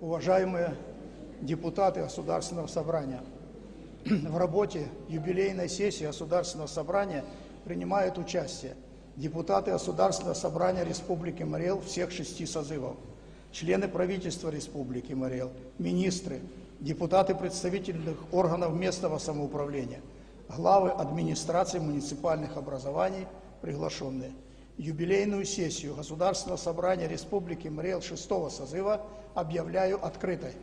Уважаемые депутаты Государственного собрания, в работе юбилейной сессии Государственного собрания принимают участие депутаты Государственного собрания Республики Марий-Эл всех 6 созывов, члены правительства Республики Марий-Эл, министры, депутаты представительных органов местного самоуправления, главы администрации муниципальных образований, приглашенные. Юбилейную сессию Государственного собрания Республики Марий-Эл 6-го созыва объявляю открытой.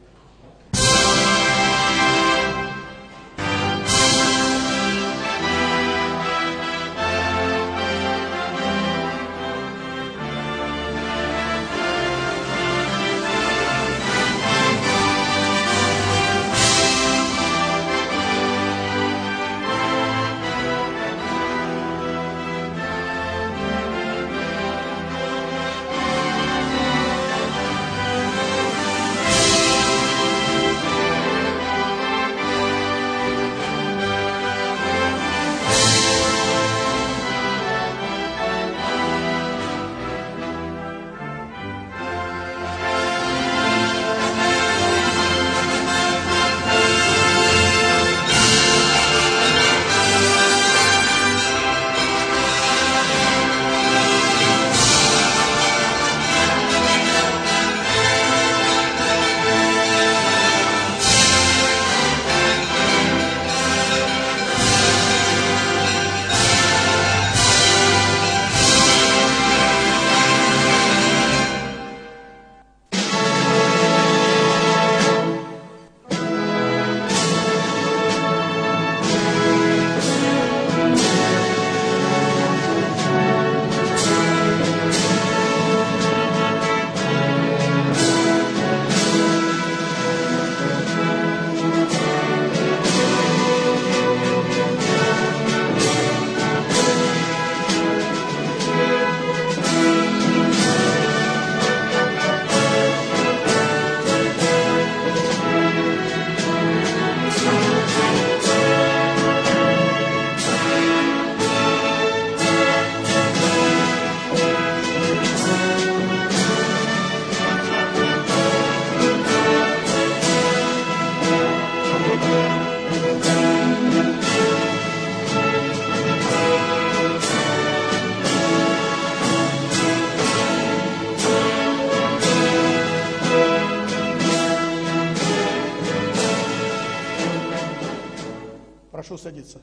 Прошу садиться.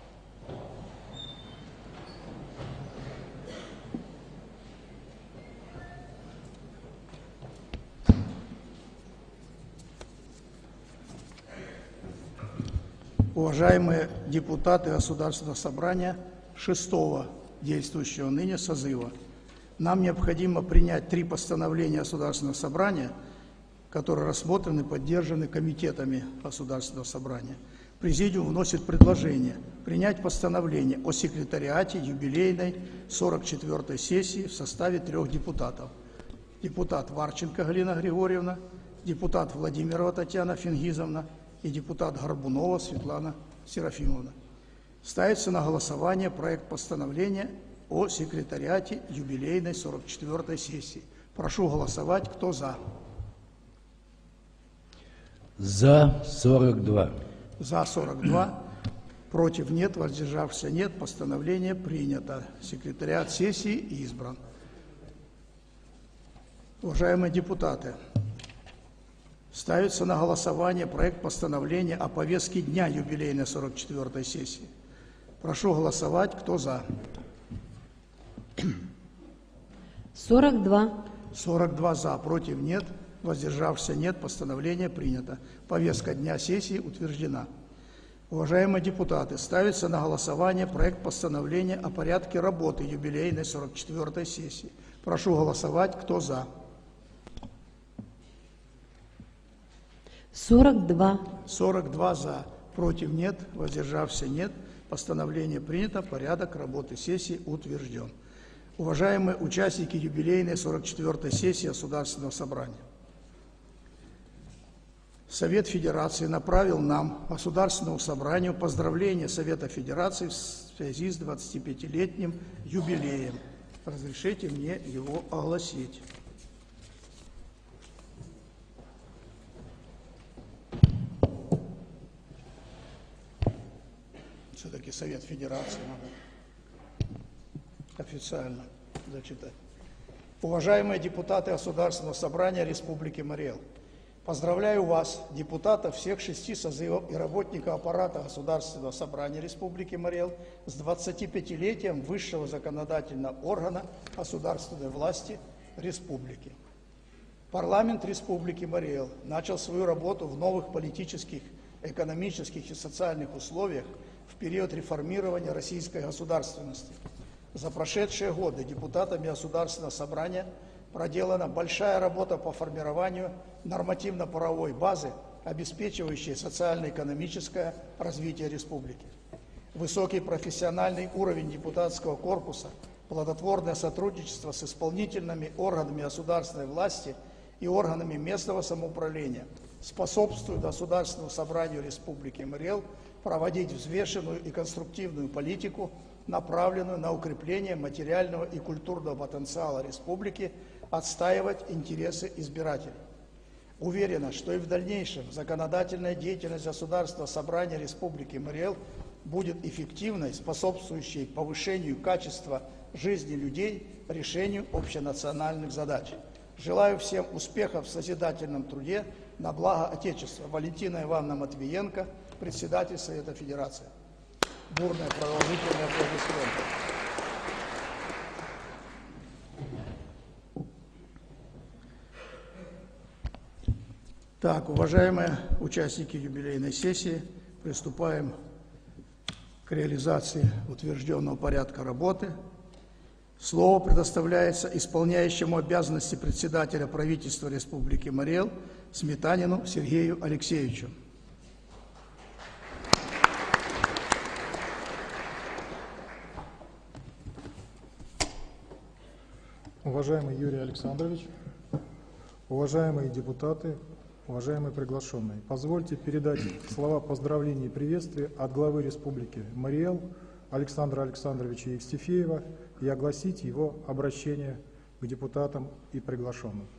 Уважаемые депутаты Государственного собрания 6-го действующего ныне созыва, нам необходимо принять 3 постановления Государственного собрания, которые рассмотрены и поддержаны комитетами Государственного собрания. Президиум вносит предложение принять постановление о секретариате юбилейной 44-й сессии в составе 3 депутатов. Депутат Варченко Галина Григорьевна, депутат Владимирова Татьяна Фингизовна и депутат Горбунова Светлана Серафимовна. Ставится на голосование проект постановления о секретариате юбилейной 44-й сессии. Прошу голосовать. Кто за? За 42. За 42, против нет, воздержавшихся нет. Постановление принято. Секретариат сессии избран. Уважаемые депутаты, ставится на голосование проект постановления о повестке дня юбилейной 44-й сессии. Прошу голосовать. Кто за? 42. 42 за, против нет. Воздержавшихся нет. Постановление принято. Повестка дня сессии утверждена. Уважаемые депутаты, ставится на голосование проект постановления о порядке работы юбилейной 44-й сессии. Прошу голосовать. Кто за? 42. 42 за, против нет, воздержавшихся нет. Постановление принято. Порядок работы сессии утвержден. Уважаемые участники юбилейной 44-й сессии Государственного собрания, Совет Федерации направил нам, Государственному собранию, поздравления Совета Федерации в связи с 25-летним юбилеем. Разрешите мне его огласить. все-таки Совет Федерации надо официально зачитать. Уважаемые депутаты Государственного собрания Республики Мари-Эл, поздравляю вас, депутатов всех 6 созывов и работников аппарата Государственного собрания Республики Мари-Эл, с 25-летием высшего законодательного органа государственной власти Республики. Парламент Республики Мари-Эл начал свою работу в новых политических, экономических и социальных условиях в период реформирования российской государственности. За прошедшие годы депутатами Государственного собрания проделана большая работа по формированию нормативно-правовой базы, обеспечивающей социально-экономическое развитие республики. Высокий профессиональный уровень депутатского корпуса, плодотворное сотрудничество с исполнительными органами государственной власти и органами местного самоуправления способствуют Государственному собранию Республики Мари-Эл проводить взвешенную и конструктивную политику, направленную на укрепление материального и культурного потенциала республики, отстаивать интересы избирателей. Уверена, что и в дальнейшем законодательная деятельность Государственного собрания Республики Мари-Эл будет эффективной, способствующей повышению качества жизни людей, решению общенациональных задач. Желаю всем успехов в созидательном труде на благо Отечества. Валентина Ивановна Матвиенко, председатель Совета Федерации. Бурные продолжительные аплодисменты. Так, уважаемые участники юбилейной сессии, приступаем к реализации утвержденного порядка работы. Слово предоставляется исполняющему обязанности председателя правительства Республики Мари-Эл Сметанину Сергею Алексеевичу. Уважаемый Юрий Александрович, уважаемые депутаты, уважаемые приглашенные, позвольте передать слова поздравления и приветствия от главы Республики Мари-Эл Александра Александровича Евстифеева и огласить его обращение к депутатам и приглашенным.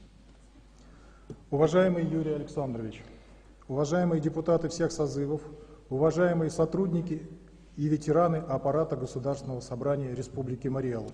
Уважаемый Юрий Александрович, уважаемые депутаты всех созывов, уважаемые сотрудники и ветераны аппарата Государственного собрания Республики Мари-Эл,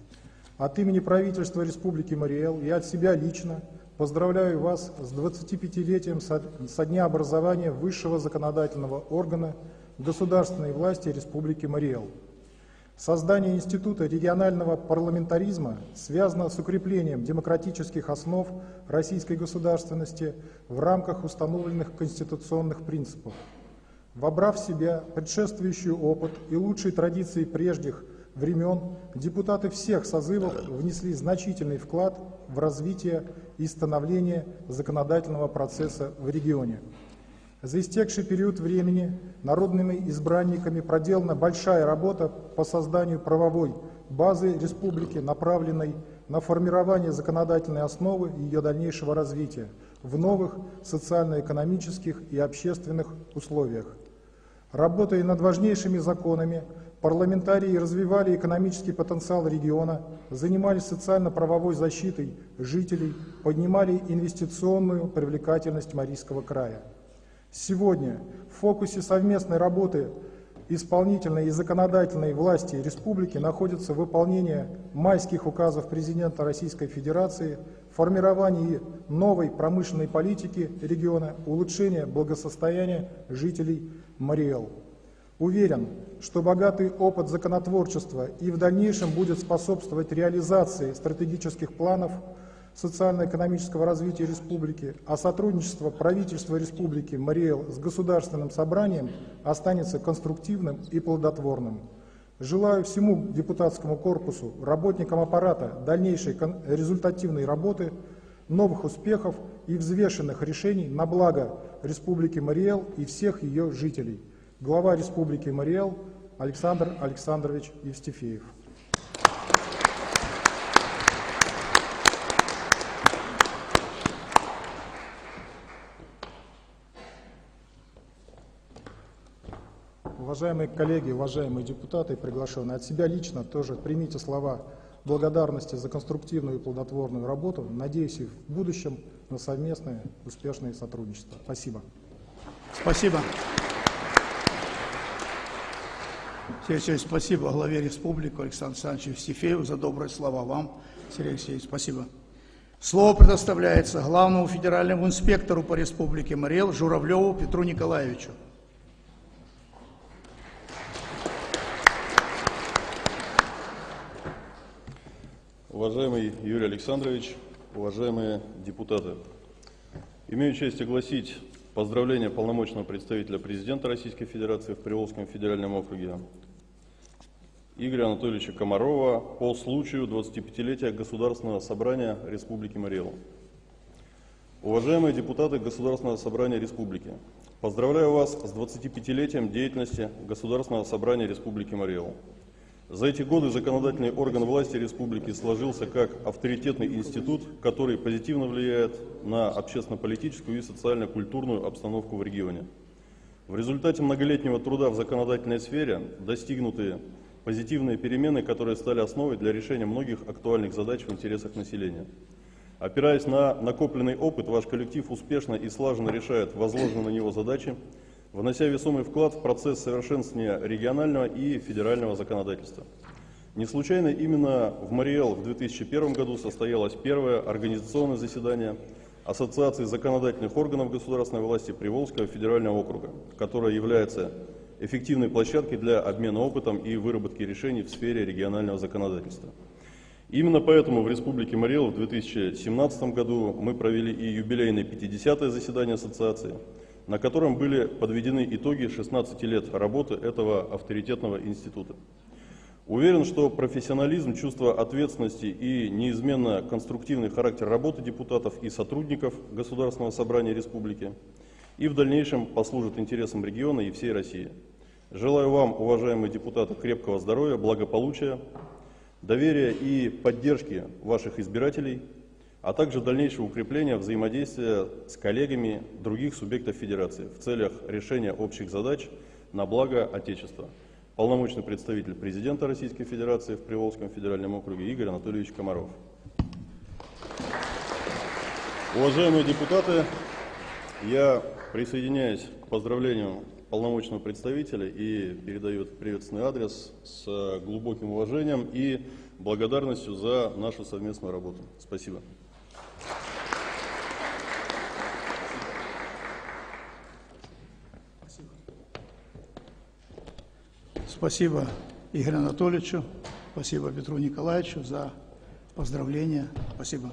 от имени правительства Республики Мари-Эл и от себя лично поздравляю вас с 25-летием со дня образования высшего законодательного органа государственной власти Республики Мари-Эл. Создание Института регионального парламентаризма связано с укреплением демократических основ российской государственности в рамках установленных конституционных принципов. Вобрав в себя предшествующий опыт и лучшие традиции прежних времен, депутаты всех созывов внесли значительный вклад в развитие и становление законодательного процесса в регионе. За истекший период времени народными избранниками проделана большая работа по созданию правовой базы республики, направленной на формирование законодательной основы ее дальнейшего развития в новых социально-экономических и общественных условиях. Работая над важнейшими законами, парламентарии развивали экономический потенциал региона, занимались социально-правовой защитой жителей, поднимали инвестиционную привлекательность Марийского края. Сегодня в фокусе совместной работы исполнительной и законодательной власти республики находится выполнение майских указов президента Российской Федерации, формирование новой промышленной политики региона, улучшение благосостояния жителей Мари-Эл. Уверен, что богатый опыт законотворчества и в дальнейшем будет способствовать реализации стратегических планов социально-экономического развития республики, а сотрудничество правительства Республики Мари-Эл с Государственным собранием останется конструктивным и плодотворным. Желаю всему депутатскому корпусу, работникам аппарата дальнейшей результативной работы, новых успехов и взвешенных решений на благо Республики Мари-Эл и всех ее жителей. Глава Республики Мари-Эл Александр Александрович Евстифеев. Уважаемые коллеги, уважаемые депутаты и приглашенные, от себя лично тоже примите слова благодарности за конструктивную и плодотворную работу. Надеюсь, и в будущем на совместное успешное сотрудничество. Спасибо. Спасибо. Сергей Алексеевич, спасибо главе республики Александру Александровичу Евстифееву за добрые слова вам. Сергей Алексеевич, спасибо. Слово предоставляется главному федеральному инспектору по республике Марий Эл Журавлеву Петру Николаевичу. Уважаемый Юрий Александрович, уважаемые депутаты, имею честь огласить поздравления полномочного представителя президента Российской Федерации в Приволжском федеральном округе Игоря Анатольевича Комарова по случаю 25-летия Государственного собрания Республики Марий Эл. Уважаемые депутаты Государственного собрания Республики, поздравляю вас с 25-летием деятельности Государственного собрания Республики Марий Эл. За эти годы законодательный орган власти республики сложился как авторитетный институт, который позитивно влияет на общественно-политическую и социально-культурную обстановку в регионе. В результате многолетнего труда в законодательной сфере достигнуты позитивные перемены, которые стали основой для решения многих актуальных задач в интересах населения. Опираясь на накопленный опыт, ваш коллектив успешно и слаженно решает возложенные на него задачи, внося весомый вклад в процесс совершенствования регионального и федерального законодательства. Не случайно именно в Марий Эл в 2001 году состоялось первое организационное заседание Ассоциации законодательных органов государственной власти Приволжского федерального округа, которое является эффективной площадкой для обмена опытом и выработки решений в сфере регионального законодательства. Именно поэтому в Республике Марий Эл в 2017 году мы провели и юбилейное 50-е заседание ассоциации, на котором были подведены итоги 16 лет работы этого авторитетного института. Уверен, что профессионализм, чувство ответственности и неизменно конструктивный характер работы депутатов и сотрудников Государственного собрания республики и в дальнейшем послужат интересам региона и всей России. Желаю вам, уважаемые депутаты, крепкого здоровья, благополучия, доверия и поддержки ваших избирателей, а также дальнейшего укрепления взаимодействия с коллегами других субъектов Федерации в целях решения общих задач на благо Отечества. Полномочный представитель президента Российской Федерации в Приволжском федеральном округе Игорь Анатольевич Комаров. Уважаемые депутаты, я присоединяюсь к поздравлению полномочного представителя и передаю приветственный адрес с глубоким уважением и благодарностью за нашу совместную работу. Спасибо. Спасибо Игорю Анатольевичу, спасибо Петру Николаевичу за поздравления. Спасибо.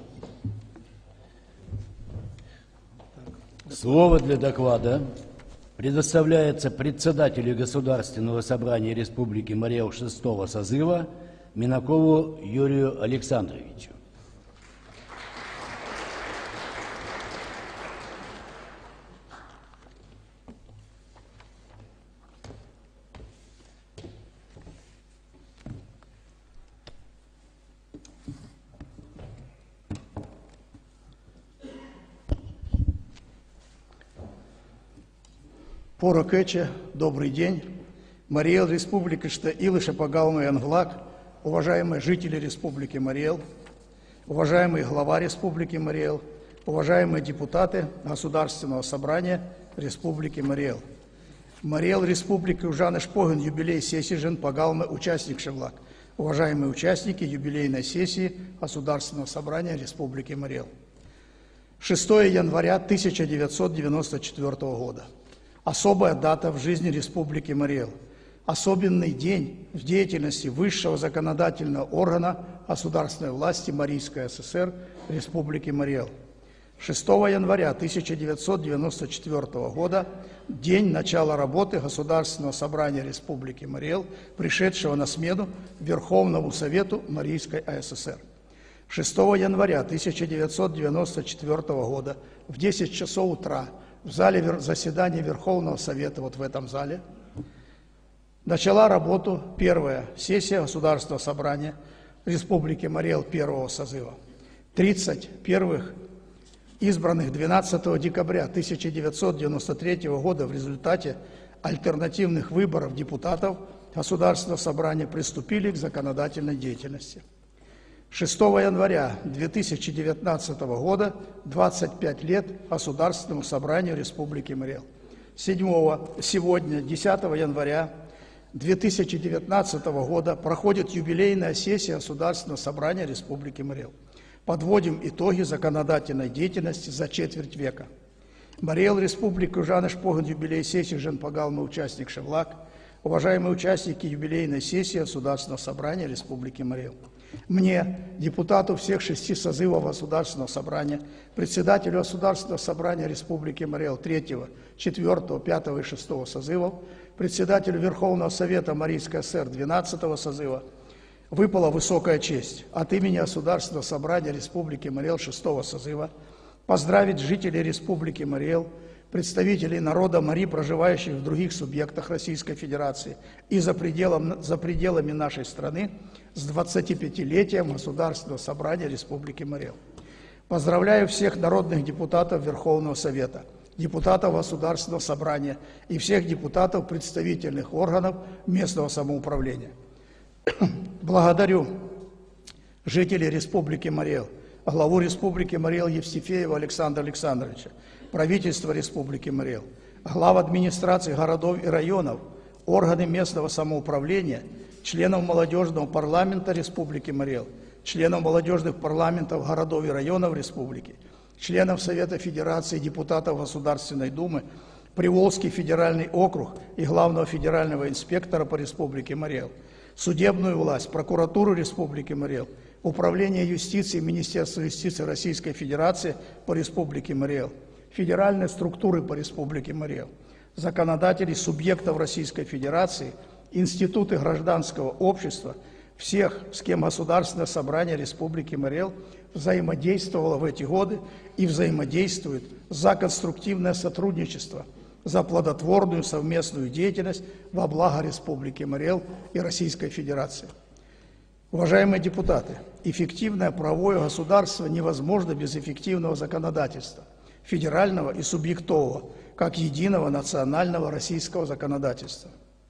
Слово для доклада предоставляется председателю Государственного собрания Республики Марий Эл 6-го созыва Минакову Юрию Александровичу. Пора Кече, добрый день. Марий Эл, Республика Илыша Пагалма и Англак, уважаемые жители Республики Марий Эл, уважаемый глава Республики Марий Эл, уважаемые депутаты Государственного собрания Республики Марий Эл. Марий Эл, Республика Ужаны Шпогин, юбилей сессии Жен Пагалмы, участник Шевлак. Уважаемые участники юбилейной сессии Государственного собрания Республики Марий Эл. 6 января 1994 года. Особая дата в жизни Республики Марий Эл. Особенный день в деятельности высшего законодательного органа государственной власти Марийской ССР Республики Марий Эл. 6 января 1994 года – день начала работы Государственного собрания Республики Марий Эл, пришедшего на смену Верховному Совету Марийской АССР. 6 января 1994 года в 10 часов утра в зале заседания Верховного Совета, вот в этом зале, начала работу первая сессия Государственного собрания Республики Марий Эл первого созыва. 30 первых избранных 12 декабря 1993 года в результате альтернативных выборов депутатов Государственного собрания приступили к законодательной деятельности. 6 января 2019 года 25 лет Государственному собранию Республики Марий Эл. Сегодня, 10 января 2019 года проходит юбилейная сессия Государственного собрания Республики Мари-Эл. Подводим итоги законодательной деятельности за четверть века. Мари-Эл Республика Ужаныш Поган юбилей сессии Женпагалма участник Шевлак. Уважаемые участники юбилейной сессии Государственного собрания Республики Мари-Эл. Мне, депутату всех 6 созывов Государственного собрания, председателю Государственного собрания Республики Мари-Эл 3, 4, 5 и 6 созывов, председателю Верховного Совета Марийской ССР 12 созыва, выпала высокая честь от имени Государственного собрания Республики Мари-Эл 6 созыва поздравить жителей Республики Мари-Эл, представителей народа Мари, проживающих в других субъектах Российской Федерации и за пределами нашей страны, с 25-летием Государственного собрания Республики Мари-Эл. Поздравляю всех народных депутатов Верховного Совета, депутатов Государственного собрания и всех депутатов представительных органов местного самоуправления. Благодарю жителей Республики Мари-Эл, главу Республики Мари-Эл Евстифеева Александра Александровича, правительство Республики Мари-Эл, глав администраций городов и районов, органы местного самоуправления, членов молодежного парламента Республики Мари-Эл, членов молодежных парламентов городов и районов Республики, членов Совета Федерации, депутатов Государственной Думы, Приволжский федеральный округ и главного федерального инспектора по Республике Мари-Эл, судебную власть, прокуратуру Республики Мари-Эл, Управление юстиции Министерства юстиции Российской Федерации по Республике Мари-Эл, федеральные структуры по Республике Мари-Эл, законодателей субъектов Российской Федерации, институты гражданского общества, всех, с кем Государственное собрание Республики Мари-Эл взаимодействовало в эти годы и взаимодействует за конструктивное сотрудничество, за плодотворную совместную деятельность во благо Республики Мари-Эл и Российской Федерации. Уважаемые депутаты, эффективное правовое государство невозможно без эффективного законодательства, федерального и субъектового, как единого национального российского законодательства.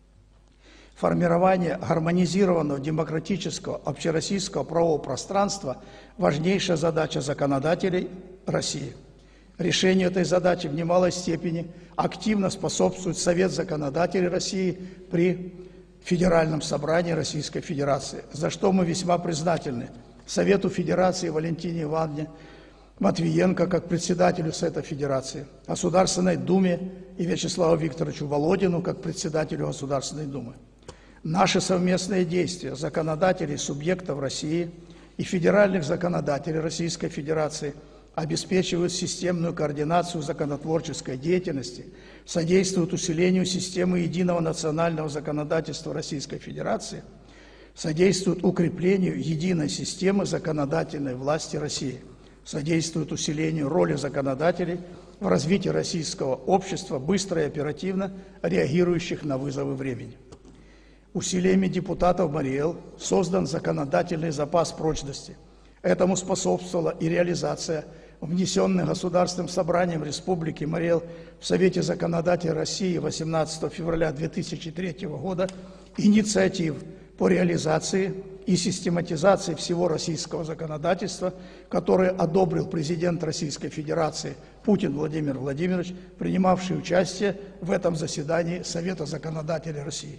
Формирование гармонизированного демократического общероссийского правового пространства – важнейшая задача законодателей России. Решению этой задачи в немалой степени активно способствует Совет законодателей России при Федеральном собрании Российской Федерации, за что мы весьма признательны Совету Федерации Валентине Ивановне Матвиенко как председателю Совета Федерации, Государственной Думе и Вячеславу Викторовичу Володину как председателю Государственной Думы. Наши совместные действия законодателей субъектов России и федеральных законодателей Российской Федерации обеспечивают системную координацию законотворческой деятельности, содействуют усилению системы единого национального законодательства Российской Федерации, содействуют укреплению единой системы законодательной власти России, содействуют усилению роли законодателей в развитии российского общества, быстро и оперативно реагирующих на вызовы времени. Усилиями депутатов Мари-Эл создан законодательный запас прочности. Этому способствовала и реализация внесенных Государственным собранием Республики Мари-Эл в Совете законодателей России 18 февраля 2003 года инициатив по реализации и систематизации всего российского законодательства, которые одобрил президент Российской Федерации Путин Владимир Владимирович, принимавший участие в этом заседании Совета законодателей России.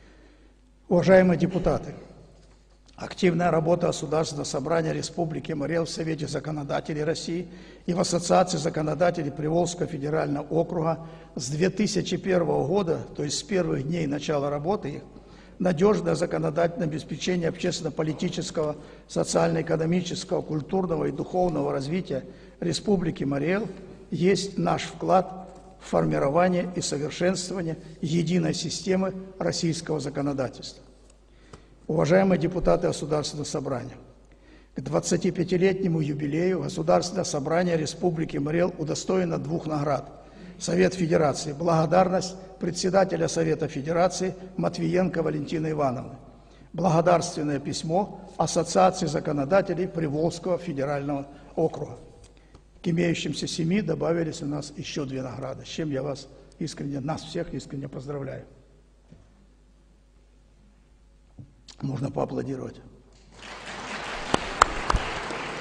Уважаемые депутаты, активная работа Государственного собрания Республики Мари-Эл в Совете законодателей России и в Ассоциации законодателей Приволжского федерального округа с 2001 года, то есть с первых дней начала работы их, надежное законодательное обеспечение общественно-политического, социально-экономического, культурного и духовного развития Республики Мари-Эл есть наш вклад в формирование и совершенствование единой системы российского законодательства. Уважаемые депутаты Государственного собрания, к 25-летнему юбилею Государственное собрание Республики Мари-Эл удостоено 2 наград. Совет Федерации. Благодарность председателя Совета Федерации Матвиенко Валентины Ивановны. Благодарственное письмо Ассоциации законодателей Приволжского федерального округа. К имеющимся 7 добавились у нас еще 2 награды, с чем я вас искренне, нас всех искренне поздравляю. Можно поаплодировать.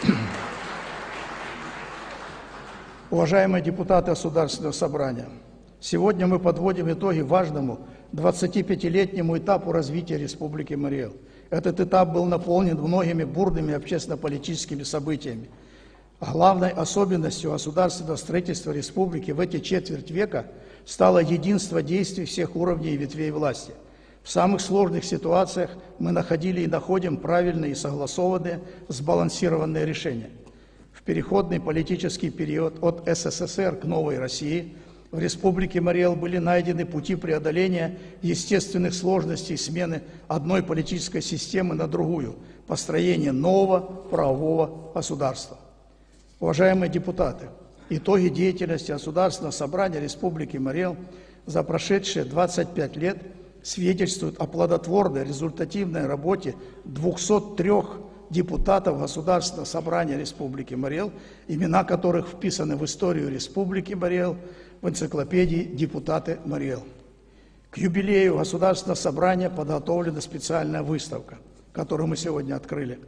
Уважаемые депутаты Государственного собрания, Сегодня мы подводим итоги важному 25-летнему этапу развития Республики Марий Эл. Этот этап был наполнен многими бурными общественно-политическими событиями. Главной особенностью государственного строительства республики в эти четверть века стало единство действий всех уровней и ветвей власти. В самых сложных ситуациях мы находили и находим правильные и согласованные, сбалансированные решения. В переходный политический период от СССР к новой России в Республике Марий Эл были найдены пути преодоления естественных сложностей смены одной политической системы на другую, построение нового правового государства. Уважаемые депутаты, итоги деятельности Государственного собрания Республики Марий Эл за прошедшие 25 лет свидетельствуют о плодотворной, результативной работе 203 депутатов Государственного собрания Республики Марий Эл, имена которых вписаны в историю Республики Марий Эл в энциклопедии «Депутаты Марий Эл». К юбилею Государственного собрания подготовлена специальная выставка, которую мы сегодня открыли.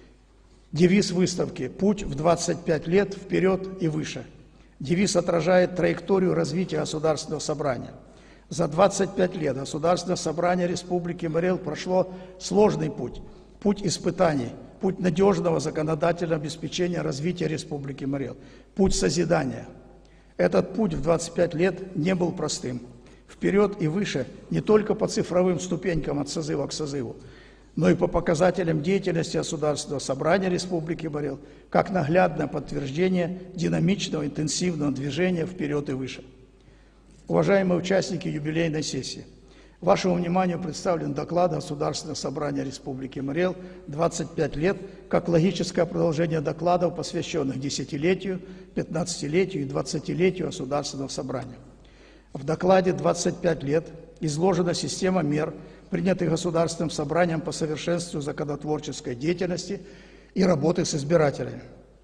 Девиз выставки «Путь в 25 лет вперед и выше». Девиз отражает траекторию развития Государственного собрания. За 25 лет Государственное собрание Республики Марий Эл прошло сложный путь, путь испытаний, путь надежного законодательного обеспечения развития Республики Марий Эл, путь созидания. Этот путь в 25 лет не был простым. Вперед и выше не только по цифровым ступенькам от созыва к созыву, но и по показателям деятельности Государственного собрания Республики Марий Эл, как наглядное подтверждение динамичного, интенсивного движения вперед и выше. Уважаемые участники юбилейной сессии, вашему вниманию представлен доклад Государственного собрания Республики Марий Эл 25 лет, как логическое продолжение докладов, посвященных десятилетию, 15-летию и 20-летию Государственного собрания. В докладе 25 лет изложена система мер, принятых Государственным собранием по совершенствованию законотворческой деятельности и работы с избирателями.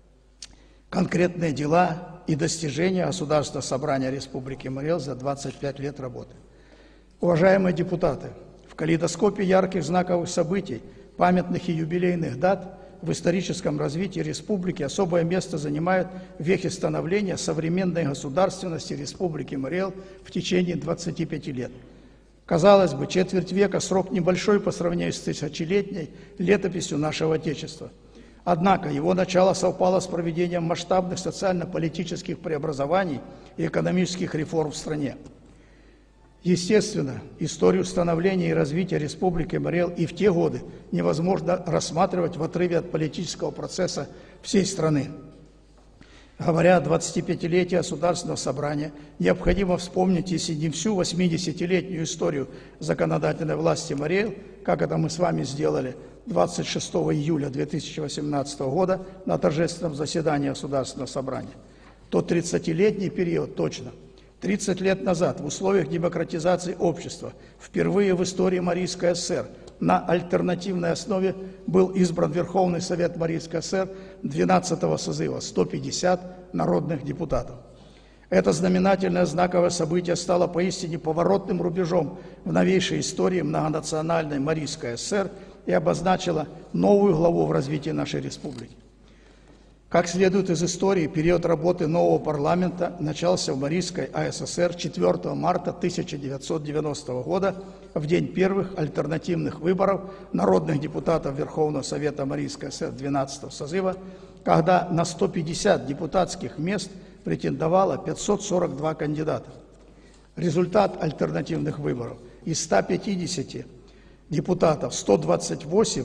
Конкретные дела и достижения Государственного собрания Республики Марий Эл за 25 лет работы. Уважаемые депутаты, в калейдоскопе ярких знаковых событий, памятных и юбилейных дат в историческом развитии республики особое место занимают вехи становления современной государственности Республики Марий Эл в течение 25 лет. Казалось бы, четверть века – срок небольшой по сравнению с тысячелетней летописью нашего Отечества. Однако его начало совпало с проведением масштабных социально-политических преобразований и экономических реформ в стране. Естественно, историю становления и развития Республики Марий Эл и в те годы невозможно рассматривать в отрыве от политического процесса всей страны. Говоря о 25-летии Государственного собрания, необходимо вспомнить, если не всю 80-летнюю историю законодательной власти Марий Эл, как это мы с вами сделали 26 июля 2018 года на торжественном заседании Государственного собрания, то 30-летний период точно. 30 лет назад в условиях демократизации общества впервые в истории Марийской ССР на альтернативной основе был избран Верховный Совет Марийской ССР 12-го созыва, 150 народных депутатов. Это знаменательное знаковое событие стало поистине поворотным рубежом в новейшей истории многонациональной Марийской ССР и обозначило новую главу в развитии нашей республики. Как следует из истории, период работы нового парламента начался в Марийской АССР 4 марта 1990 года, в день первых альтернативных выборов народных депутатов Верховного Совета Марийской АССР 12-го созыва, когда на 150 депутатских мест претендовало 542 кандидата. Результат альтернативных выборов: из 150 депутатов 128,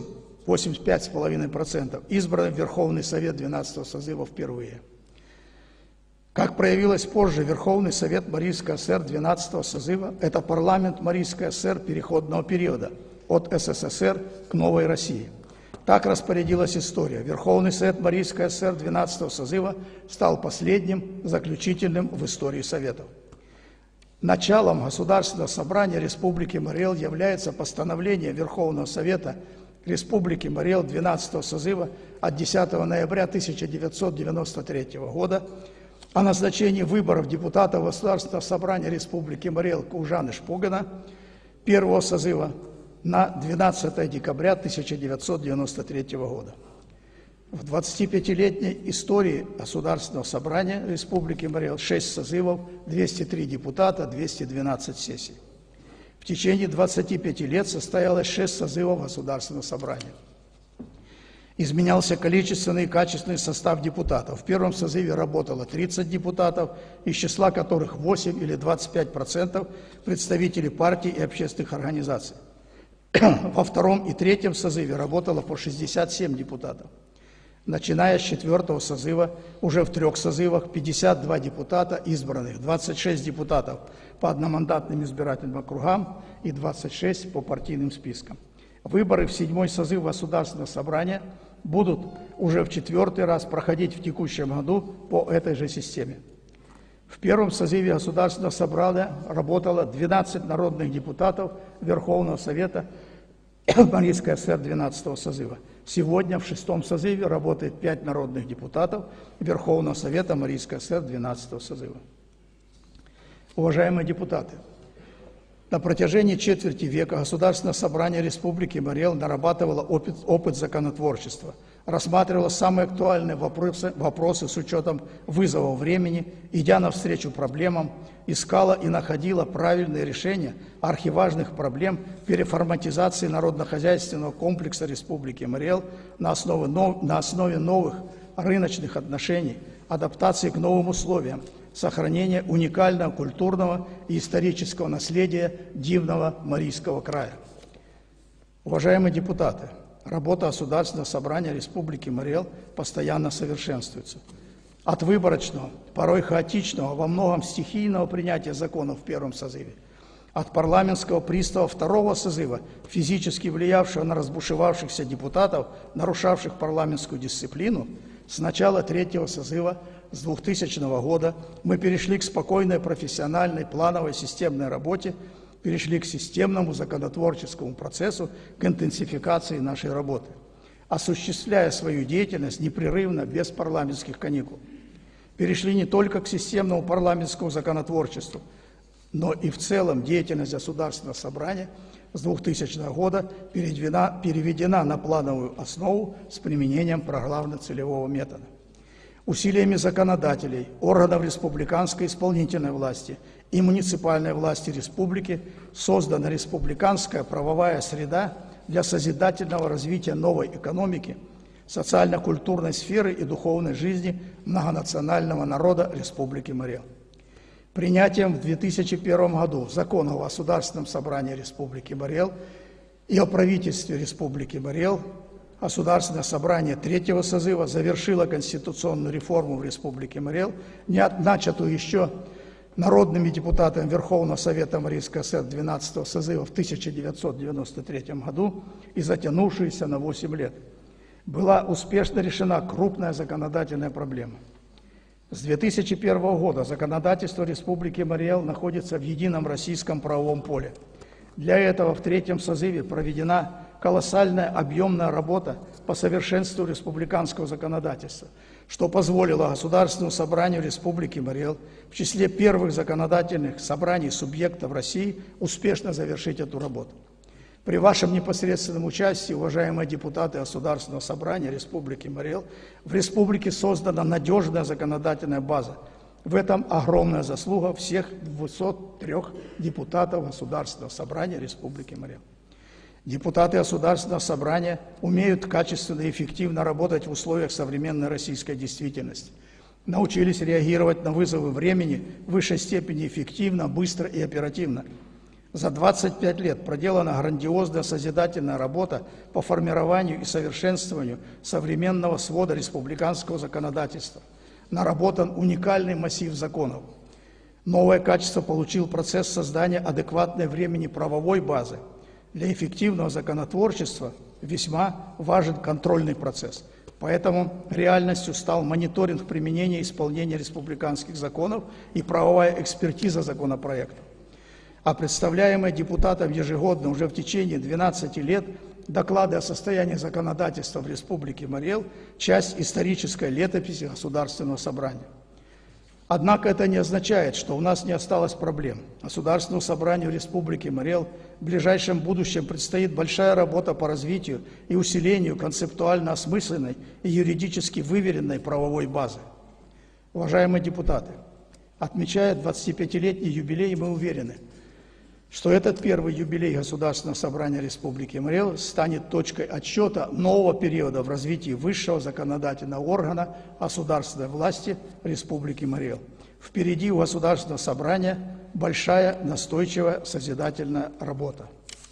85,5%, избраны в Верховный Совет 12-го созыва впервые. Как проявилось позже, Верховный Совет Марийской ССР 12-го созыва – это парламент Марийской ССР переходного периода от СССР к новой России. Так распорядилась история. Верховный Совет Марийской ССР 12-го созыва стал последним, заключительным в истории Советов. Началом Государственного собрания Республики Марий Эл является постановление Верховного Совета Республики Марий Эл 12-го созыва от 10 ноября 1993 года о назначении выборов депутатов Государственного собрания Республики Марий Эл Кужаны-Шпугана первого созыва на 12 декабря 1993 года. В 25-летней истории Государственного собрания Республики Марий Эл 6 созывов, 203 депутата, 212 сессий. В течение 25 лет состоялось 6 созывов Государственного собрания. Изменялся количественный и качественный состав депутатов. В первом созыве работало 30 депутатов, из числа которых 8 или 25% представители партий и общественных организаций. Во втором и третьем созыве работало по 67 депутатов. Начиная с 4-го созыва, уже в 3 созывах 52 депутата избранных, 26 депутатов по одномандатным избирательным округам и 26 по партийным спискам. Выборы в 7-й созыв Государственного собрания будут уже в 4-й раз проходить в текущем году по этой же системе. В первом созыве Государственного собрания работало 12 народных депутатов Верховного Совета Марийской ССР 12-го созыва. Сегодня в 6-м созыве работает 5 народных депутатов Верховного Совета Марийской ССР 12-го созыва. Уважаемые депутаты, на протяжении четверти века Государственное собрание Республики Марий Эл нарабатывало опыт законотворчества, рассматривало самые актуальные вопросы с учетом вызовов времени, идя навстречу проблемам, искала и находила правильные решения архиважных проблем переформатизации народно-хозяйственного комплекса Республики Марий Эл на основе новых рыночных отношений, адаптации к новым условиям, сохранения уникального культурного и исторического наследия дивного Марийского края. Уважаемые депутаты, работа Государственного собрания Республики Марий Эл постоянно совершенствуется. От выборочного, порой хаотичного, во многом стихийного принятия законов в первом созыве, от парламентского пристава второго созыва, физически влиявшего на разбушевавшихся депутатов, нарушавших парламентскую дисциплину, с начала третьего созыва, с 2000 года, мы перешли к спокойной, профессиональной, плановой, системной работе, перешли к системному законотворческому процессу, к интенсификации нашей работы, осуществляя свою деятельность непрерывно, без парламентских каникул. Перешли не только к системному парламентскому законотворчеству, но и в целом деятельность Государственного собрания с 2000 года переведена на плановую основу с применением программно-целевого метода. Усилиями законодателей, органов республиканской исполнительной власти и муниципальной власти республики создана республиканская правовая среда для созидательного развития новой экономики, социально-культурной сферы и духовной жизни многонационального народа Республики Марий Эл. Принятием в 2001 году закона о Государственном собрании Республики Марий Эл и о правительстве Республики Марий Эл Государственное собрание третьего созыва завершило конституционную реформу в Республике Марий Эл, начатую еще народными депутатами Верховного Совета Марийской ССР 12-го созыва в 1993 году и затянувшуюся на 8 лет. Была успешно решена крупная законодательная проблема. С 2001 года законодательство Республики Марий Эл находится в едином российском правовом поле. Для этого в третьем созыве проведена колоссальная объемная работа по совершенству республиканского законодательства, что позволило Государственному собранию Республики Марий Эл в числе первых законодательных собраний субъектов России успешно завершить эту работу. При вашем непосредственном участии, уважаемые депутаты Государственного собрания Республики Марий Эл, в республике создана надежная законодательная база. В этом огромная заслуга всех 203 депутатов Государственного собрания Республики Марий Эл. Депутаты Государственного собрания умеют качественно и эффективно работать в условиях современной российской действительности. Научились реагировать на вызовы времени в высшей степени эффективно, быстро и оперативно. За 25 лет проделана грандиозная созидательная работа по формированию и совершенствованию современного свода республиканского законодательства. Наработан уникальный массив законов. Новое качество получил процесс создания адекватной времени правовой базы. Для эффективного законотворчества весьма важен контрольный процесс. Поэтому реальностью стал мониторинг применения и исполнения республиканских законов и правовая экспертиза законопроектов. А представляемые депутатам ежегодно уже в течение 12 лет доклады о состоянии законодательства в Республике Марий Эл – часть исторической летописи Государственного собрания. Однако это не означает, что у нас не осталось проблем. Государственному собранию Республики Марий-Эл в ближайшем будущем предстоит большая работа по развитию и усилению концептуально осмысленной и юридически выверенной правовой базы. Уважаемые депутаты, отмечая 25-летний юбилей, мы уверены, что этот первый юбилей Государственного собрания Республики Марий-Эл станет точкой отсчета нового периода в развитии высшего законодательного органа государственной власти Республики Марий-Эл. Впереди у Государственного собрания большая, настойчивая, созидательная работа.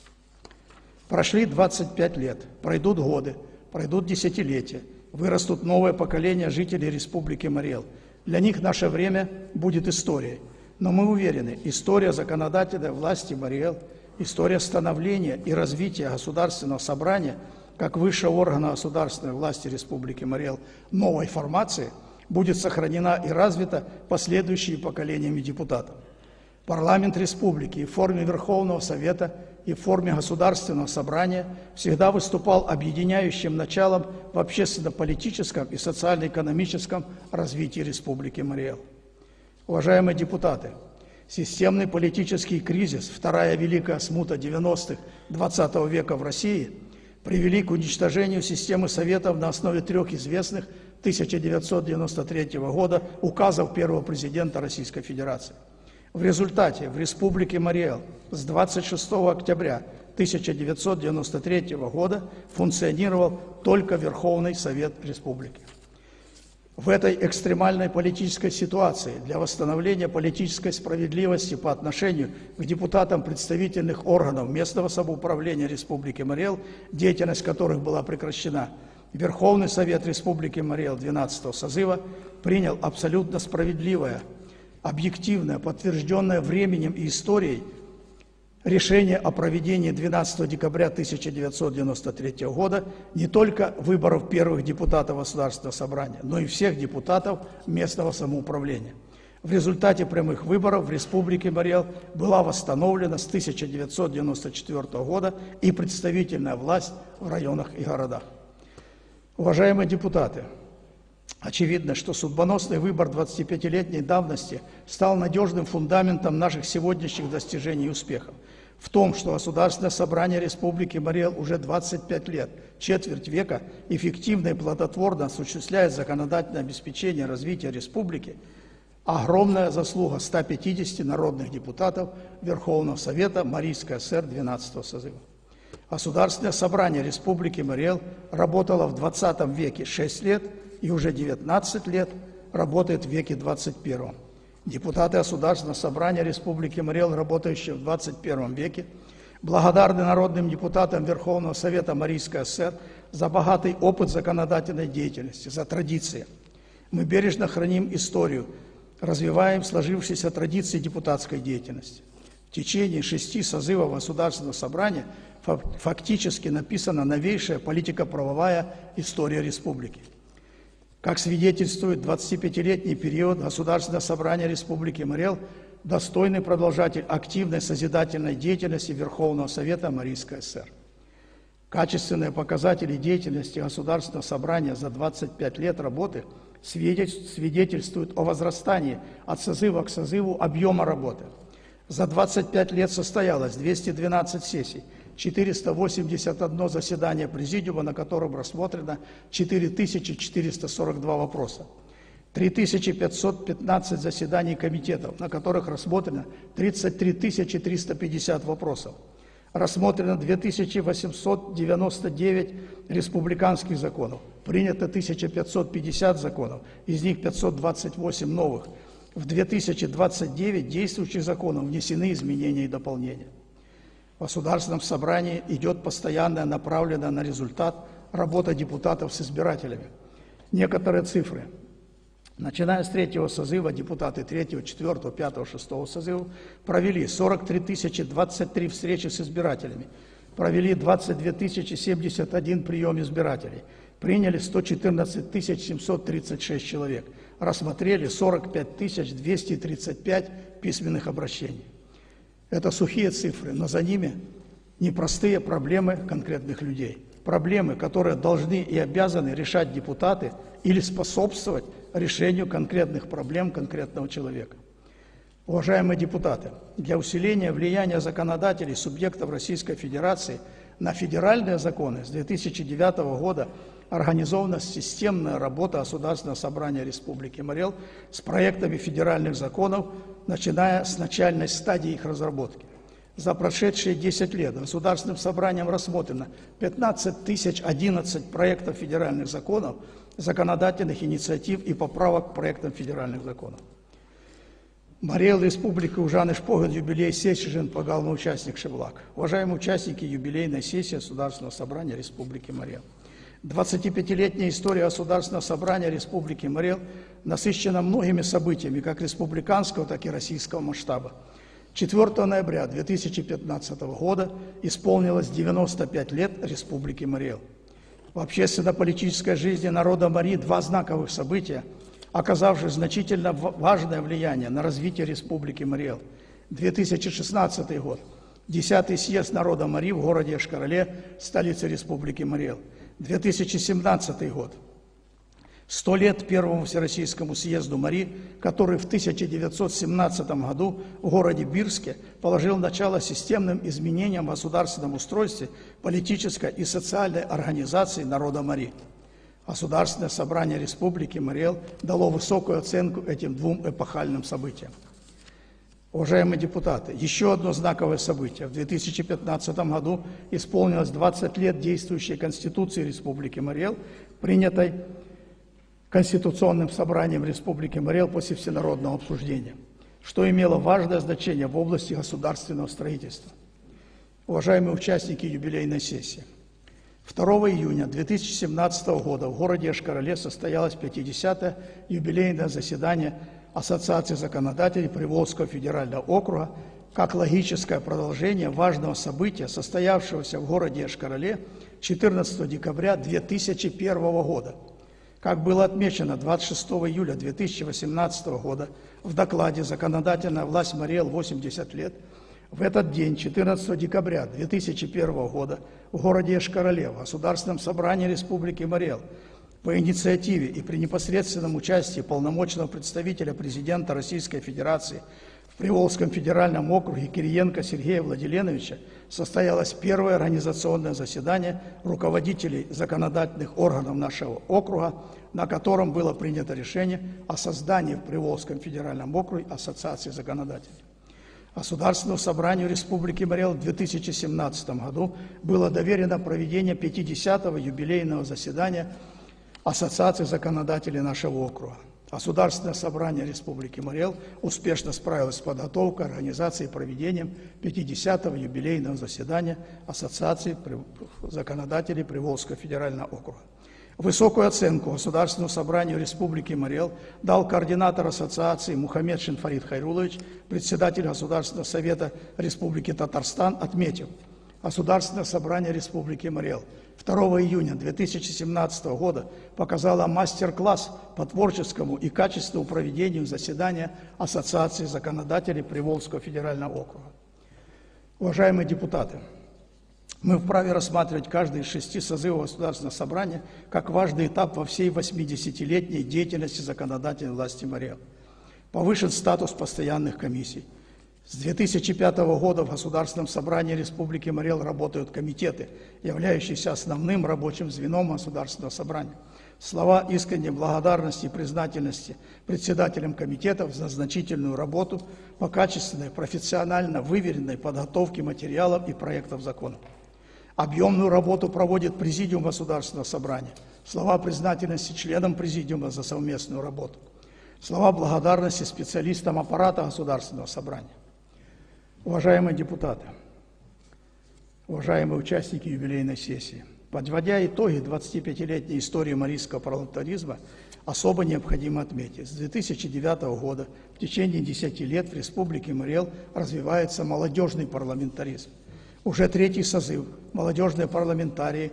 Прошли 25 лет, пройдут годы, пройдут десятилетия, вырастут новое поколение жителей Республики Марий-Эл. Для них наше время будет историей. Но мы уверены, история законодательной власти Марий-Эл, история становления и развития Государственного собрания как высшего органа государственной власти Республики Марий-Эл новой формации будет сохранена и развита последующими поколениями депутатов. Парламент Республики и в форме Верховного Совета, и в форме Государственного собрания всегда выступал объединяющим началом в общественно-политическом и социально-экономическом развитии Республики Марий-Эл. Уважаемые депутаты, системный политический кризис, вторая великая смута 90-х XX века в России привели к уничтожению системы Советов на основе трех известных 1993 года указов первого президента Российской Федерации. В результате в Республике Марий-Эл с 26 октября 1993 года функционировал только Верховный Совет Республики. В этой экстремальной политической ситуации для восстановления политической справедливости по отношению к депутатам представительных органов местного самоуправления Республики Марий-Эл, деятельность которых была прекращена, Верховный Совет Республики Марий-Эл 12-го созыва принял абсолютно справедливое, объективное, подтвержденное временем и историей решение о проведении 12 декабря 1993 года не только выборов первых депутатов Государственного собрания, но и всех депутатов местного самоуправления. В результате прямых выборов в Республике Марий-Эл была восстановлена с 1994 года и представительная власть в районах и городах. Уважаемые депутаты, очевидно, что судьбоносный выбор 25-летней давности стал надежным фундаментом наших сегодняшних достижений и успехов. В том, что Государственное собрание Республики Марий-Эл уже 25 лет, четверть века, эффективно и плодотворно осуществляет законодательное обеспечение развития республики, огромная заслуга 150 народных депутатов Верховного Совета Марийской ССР 12-го созыва. Государственное собрание Республики Марий-Эл работало в 20 веке 6 лет и уже 19 лет работает в веке 21. Депутаты Государственного собрания Республики Марий-Эл, работающие в 21 веке, благодарны народным депутатам Верховного Совета Марийской ССР за богатый опыт законодательной деятельности, за традиции. Мы бережно храним историю, развиваем сложившиеся традиции депутатской деятельности. В течение 6 созывов Государственного собрания фактически написана новейшая политико-правовая история республики. Как свидетельствует 25-летний период, Государственное собрание Республики Марий-Эл – достойный продолжатель активной созидательной деятельности Верховного Совета Марийской ССР. Качественные показатели деятельности Государственного собрания за 25 лет работы свидетельствуют о возрастании от созыва к созыву объема работы. За 25 лет состоялось 212 сессий, 481 заседание Президиума, на котором рассмотрено 4442 вопроса, 3515 заседаний комитетов, на которых рассмотрено 33 350 вопросов, рассмотрено 2899 республиканских законов, принято 1550 законов, из них 528 новых, в 2029 действующих законов внесены изменения и дополнения. В Государственном собрании идет постоянная, направленная на результат работа депутатов с избирателями. Некоторые цифры. Начиная с 3-го созыва, депутаты 3-го, 4-го, 5-го, 6-го созывов провели 43 023 встречи с избирателями, провели 22 071 прием избирателей, приняли 114 736 человек, рассмотрели 45 235 письменных обращений. Это сухие цифры, но за ними непростые проблемы конкретных людей. Проблемы, которые должны и обязаны решать депутаты или способствовать решению конкретных проблем конкретного человека. Уважаемые депутаты, для усиления влияния законодателей субъектов Российской Федерации на федеральные законы с 2009 года организована системная работа Государственного собрания Республики Марий Эл с проектами федеральных законов, начиная с начальной стадии их разработки. За прошедшие 10 лет Государственным собранием рассмотрено 15 011 проектов федеральных законов, законодательных инициатив и поправок к проектам федеральных законов. Марий Эл Республика Ужаны Шпогин юбилей сессии жен погалный участник Шевлак. Уважаемые участники юбилейной сессии Государственного собрания Республики Марий Эл. 25-летняя история Государственного собрания Республики Марий Эл насыщена многими событиями как республиканского, так и российского масштаба. 4 ноября 2015 года исполнилось 95 лет Республики Марий Эл. В общественно-политической жизни народа Марии два знаковых события, оказавшие значительно важное влияние на развитие Республики Марий Эл. 2016 год. 10-й съезд народа Марии в городе Йошкар-Оле, столице Республики Марий Эл. 2017 год. 100 лет Первому Всероссийскому съезду Марии, который в 1917 году в городе Бирске положил начало системным изменениям в государственном устройстве, политической и социальной организации народа Марии. Государственное собрание Республики Марий Эл дало высокую оценку этим двум эпохальным событиям. Уважаемые депутаты, еще одно знаковое событие. В 2015 году исполнилось 20 лет действующей Конституции Республики Марий Эл, принятой Конституционным собранием Республики Марий Эл после всенародного обсуждения, что имело важное значение в области государственного строительства. Уважаемые участники юбилейной сессии, 2 июня 2017 года в городе Йошкар-Оле состоялось 50-е юбилейное заседание Ассоциации законодателей Приволжского федерального округа как логическое продолжение важного события, состоявшегося в городе Йошкар-Оле 14 декабря 2001 года. Как было отмечено 26 июля 2018 года в докладе «Законодательная власть Марий Эл 80 лет», в этот день, 14 декабря 2001 года, в городе Йошкар-Оле, в Государственном собрании Республики Марий Эл, по инициативе и при непосредственном участии полномочного представителя президента Российской Федерации в Приволжском федеральном округе Кириенко Сергея Владиленовича состоялось первое организационное заседание руководителей законодательных органов нашего округа, на котором было принято решение о создании в Приволжском федеральном округе Ассоциации законодателей. Государственному собранию Республики Марий Эл в 2017 году было доверено проведение 50-го юбилейного заседания Ассоциации законодателей нашего округа. Государственное собрание Республики Марий Эл успешно справилось с подготовкой, организацией и проведением 50-го юбилейного заседания Ассоциации законодателей Приволжского федерального округа. Высокую оценку Государственному собранию Республики Марий Эл дал координатор ассоциации Мухаммедшин Фарид Хайрулович, председатель Государственного совета Республики Татарстан, отметив: Государственное собрание Республики Марий Эл 2 июня 2017 года показало мастер-класс по творческому и качественному проведению заседания Ассоциации законодателей Приволжского федерального округа. Уважаемые депутаты, мы вправе рассматривать каждый из 6 созывов Государственного собрания как важный этап во всей 80-летней деятельности законодательной власти Марий Эл. Повышен статус постоянных комиссий. С 2005 года в Государственном собрании Республики Марий Эл работают комитеты, являющиеся основным рабочим звеном Государственного собрания. Слова искренней благодарности и признательности председателям комитетов за значительную работу по качественной, профессионально выверенной подготовке материалов и проектов законов. Объемную работу проводит Президиум Государственного собрания. Слова признательности членам Президиума за совместную работу. Слова благодарности специалистам аппарата Государственного собрания. Уважаемые депутаты, уважаемые участники юбилейной сессии, подводя итоги 25-летней истории марийского парламентаризма, особо необходимо отметить: с 2009 года в течение 10 лет в Республике Марий Эл развивается молодежный парламентаризм. Уже 3-й созыв, молодежные парламентарии,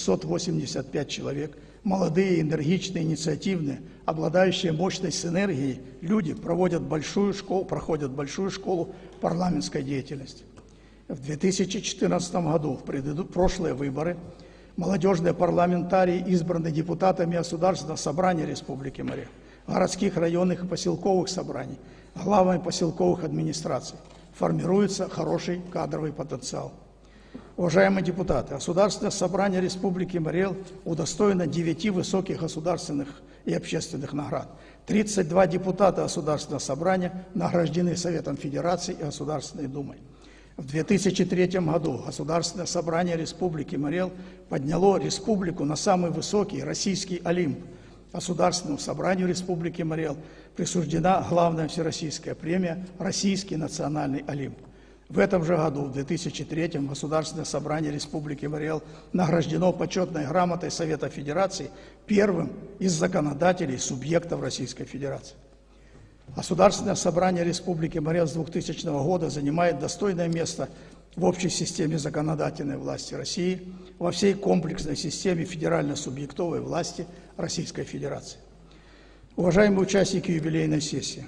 685 человек, молодые, энергичные, инициативные, обладающие мощной синергией люди проходят большую школу парламентской деятельности. В 2014 году, в прошлые выборы, молодежные парламентарии избраны депутатами Государственного собрания Республики Марий Эл. городских, районных и поселковых собраний, главами поселковых администраций. Формируется хороший кадровый потенциал. Уважаемые депутаты, Государственное собрание Республики Марий Эл удостоено 9 высоких государственных и общественных наград. 32 депутата Государственного собрания награждены Советом Федерации и Государственной Думой. В 2003 году Государственное собрание Республики Марий Эл подняло республику на самый высокий российский Олимп. Государственному собранию Республики Марий Эл присуждена главная всероссийская премия «Российский национальный Олимп». В этом же году, в 2003-м, Государственное собрание Республики Марий Эл награждено почетной грамотой Совета Федерации первым из законодателей субъектов Российской Федерации. Государственное собрание Республики Марий Эл с 2000 года занимает достойное место в общей системе законодательной власти России, во всей комплексной системе федерально-субъектовой власти Российской Федерации. Уважаемые участники юбилейной сессии,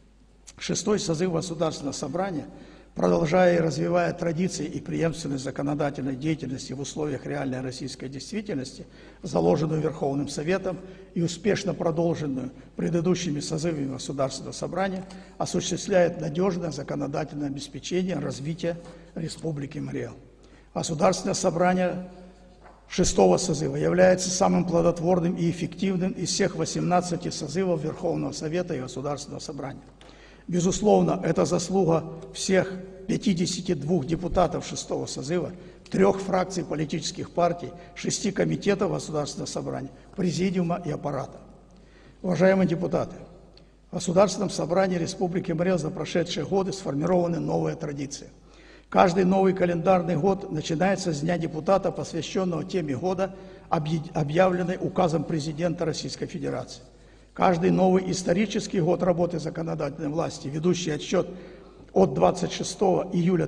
6-й созыв Государственного собрания, продолжая и развивая традиции и преемственность законодательной деятельности в условиях реальной российской действительности, заложенную Верховным Советом и успешно продолженную предыдущими созывами Государственного собрания, осуществляет надежное законодательное обеспечение развития Республики Марий Эл. Государственное собрание 6-го созыва является самым плодотворным и эффективным из всех 18 созывов Верховного Совета и Государственного собрания. Безусловно, это заслуга всех 52 депутатов 6-го созыва, 3 фракций политических партий, 6 комитетов Государственного собрания, президиума и аппарата. Уважаемые депутаты, в Государственном собрании Республики Марий Эл за прошедшие годы сформированы новые традиции. Каждый новый календарный год начинается с Дня депутата, посвященного теме года, объявленной указом президента Российской Федерации. Каждый новый исторический год работы законодательной власти, ведущий отсчет от 26 июля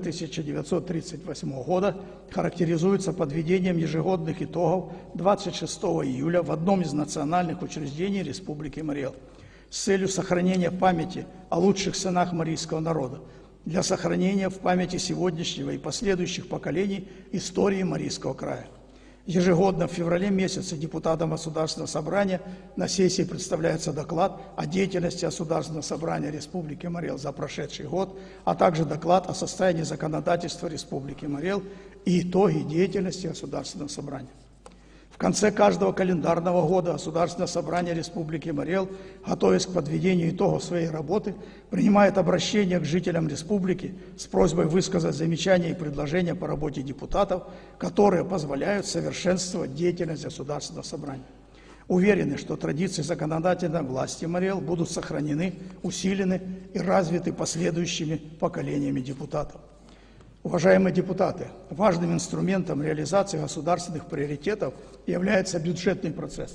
1938 года, характеризуется подведением ежегодных итогов 26 июля в одном из национальных учреждений Республики Марий Эл с целью сохранения памяти о лучших сынах марийского народа, для сохранения в памяти сегодняшнего и последующих поколений истории Марийского края. Ежегодно в феврале месяце депутатам Государственного собрания на сессии представляется доклад о деятельности Государственного собрания Республики Марий Эл за прошедший год, а также доклад о состоянии законодательства Республики Марий Эл и итоги деятельности Государственного собрания. В конце каждого календарного года Государственное собрание Республики Марий Эл, готовясь к подведению итогов своей работы, принимает обращение к жителям республики с просьбой высказать замечания и предложения по работе депутатов, которые позволяют совершенствовать деятельность Государственного собрания. Уверены, что традиции законодательной власти Марий Эл будут сохранены, усилены и развиты последующими поколениями депутатов. Уважаемые депутаты, важным инструментом реализации государственных приоритетов является бюджетный процесс.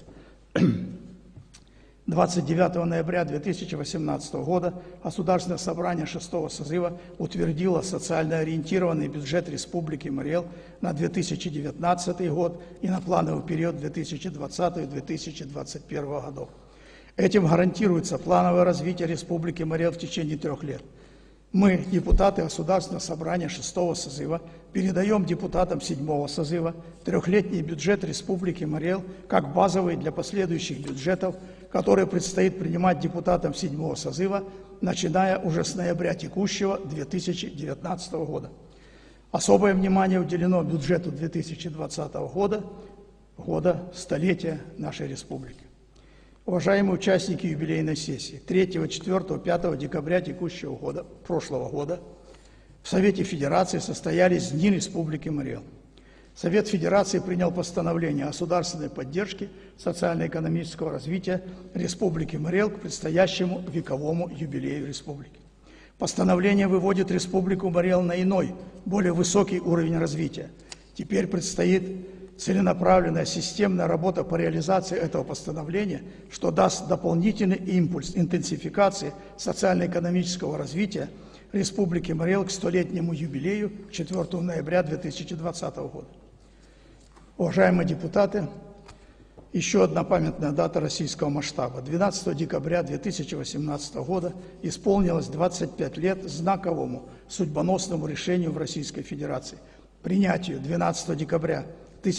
29 ноября 2018 года Государственное собрание 6-го созыва утвердило социально ориентированный бюджет Республики Марий Эл на 2019 год и на плановый период 2020-2021 годов. Этим гарантируется плановое развитие Республики Марий Эл в течение 3 лет. Мы, депутаты Государственного собрания 6-го созыва, передаем депутатам 7-го созыва трехлетний бюджет Республики Марий Эл как базовый для последующих бюджетов, которые предстоит принимать депутатам 7-го созыва, начиная уже с ноября текущего 2019 года. Особое внимание уделено бюджету 2020 года, года столетия нашей республики. Уважаемые участники юбилейной сессии, 3, 4, 5 декабря текущего года, прошлого года, в Совете Федерации состоялись Дни Республики Марий Эл. Совет Федерации принял постановление о государственной поддержке социально-экономического развития Республики Марий Эл к предстоящему вековому юбилею республики. Постановление выводит Республику Марий Эл на иной, более высокий уровень развития. Теперь предстоит целенаправленная системная работа по реализации этого постановления, что даст дополнительный импульс интенсификации социально-экономического развития Республики Марий Эл к 100-летнему юбилею 4 ноября 2020 года. Уважаемые депутаты, еще одна памятная дата российского масштаба. 12 декабря 2018 года исполнилось 25 лет знаковому судьбоносному решению в Российской Федерации – принятию 12 декабря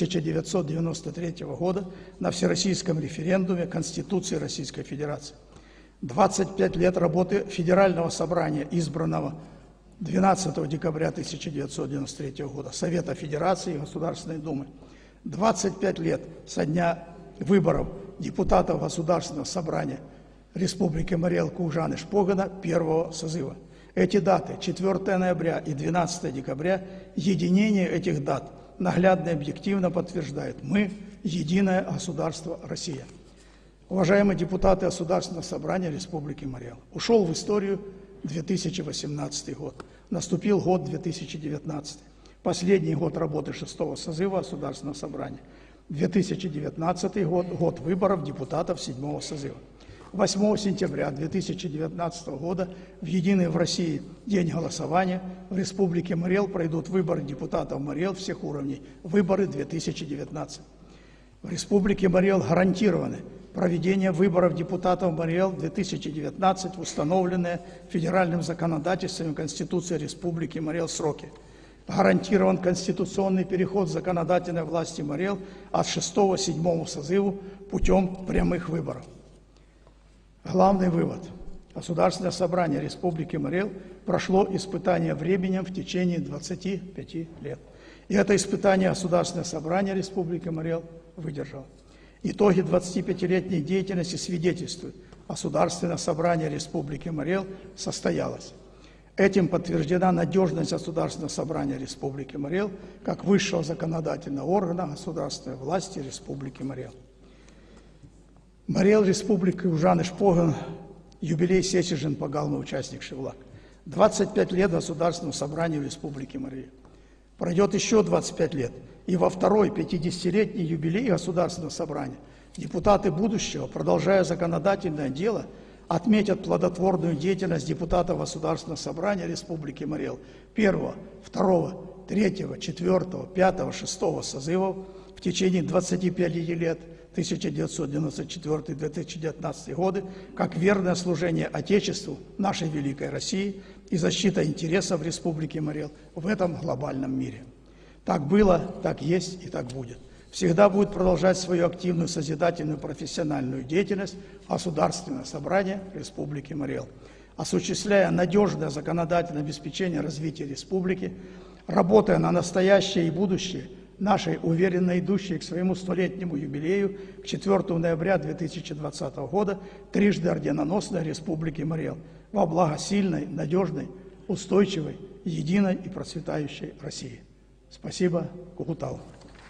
1993 года на Всероссийском референдуме Конституции Российской Федерации. 25 лет работы Федерального собрания, избранного 12 декабря 1993 года, Совета Федерации и Государственной Думы. 25 лет со дня выборов депутатов Государственного собрания Республики Марий-Эл Кугжаны Шпогана первого созыва. Эти даты, 4 ноября и 12 декабря, единение этих дат наглядно и объективно подтверждает: мы – единое государство Россия. Уважаемые депутаты Государственного собрания Республики Марий-Эл, ушел в историю 2018 год, наступил год 2019, последний год работы 6-го созыва Государственного собрания, 2019 год, год выборов депутатов 7-го созыва. 8 сентября 2019 года в единый в России день голосования в Республике Марий-Эл пройдут выборы депутатов Марий-Эл всех уровней, выборы 2019. В Республике Марий-Эл гарантированы проведение выборов депутатов Марий-Эл 2019 в установленные федеральным законодательством и Конституцией Республики Марий-Эл сроки. Гарантирован конституционный переход законодательной власти Марий-Эл от 6-7 созыву путем прямых выборов. Главный вывод. Государственное собрание Республики Марий-Эл прошло испытание временем в течение 25 лет. И это испытание Государственное собрание Республики Марий-Эл выдержало. Итоги 25-летней деятельности свидетельствуют: Государственное собрание Республики Марий-Эл состоялось. Этим подтверждена надежность Государственного собрания Республики Марий-Эл как высшего законодательного органа государственной власти Республики Марий-Эл. Марий-Эл Республика Кугжаны Шпоган, юбилей Сесижин Пагалма, участник Шевлак. 25 лет Государственному собранию Республики Марий-Эл. Пройдет еще 25 лет, и во второй 50-летний юбилей Государственного собрания депутаты будущего, продолжая законодательное дело, отметят плодотворную деятельность депутатов Государственного собрания Республики Марий-Эл 1, 2, 3, 4, 5, 6 созывов в течение 25 лет 1994-2019 годы, как верное служение Отечеству, нашей великой России и защита интересов Республики Марий-Эл в этом глобальном мире. Так было, так есть и так будет. Всегда будет продолжать свою активную, созидательную, профессиональную деятельность Государственное собрание Республики Марий-Эл, осуществляя надежное законодательное обеспечение развития республики, работая на настоящее и будущее нашей уверенно идущей к своему столетнему юбилею к 4 ноября 2020 года трижды орденоносной Республики Марий-Эл во благо сильной, надежной, устойчивой, единой и процветающей России. Спасибо, Кугутау.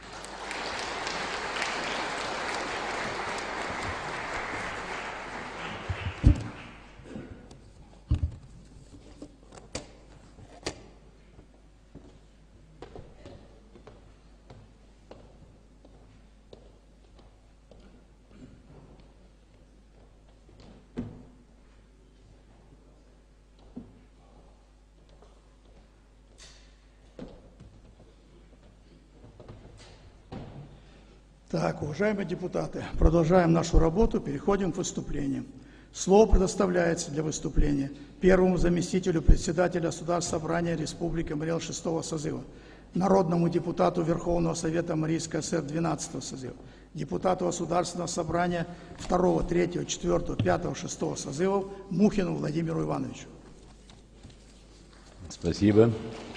Так, уважаемые депутаты, продолжаем нашу работу, переходим к выступлениям. Слово предоставляется для выступления первому заместителю председателя Государственного собрания Республики Марий-Эл 6-го созыва, народному депутату Верховного Совета Марийской ССР 12-го созыва, депутату Государственного собрания 2-го, 3-го, 4-го, 5-го, 6-го созывов Мухину Владимиру Ивановичу. Спасибо.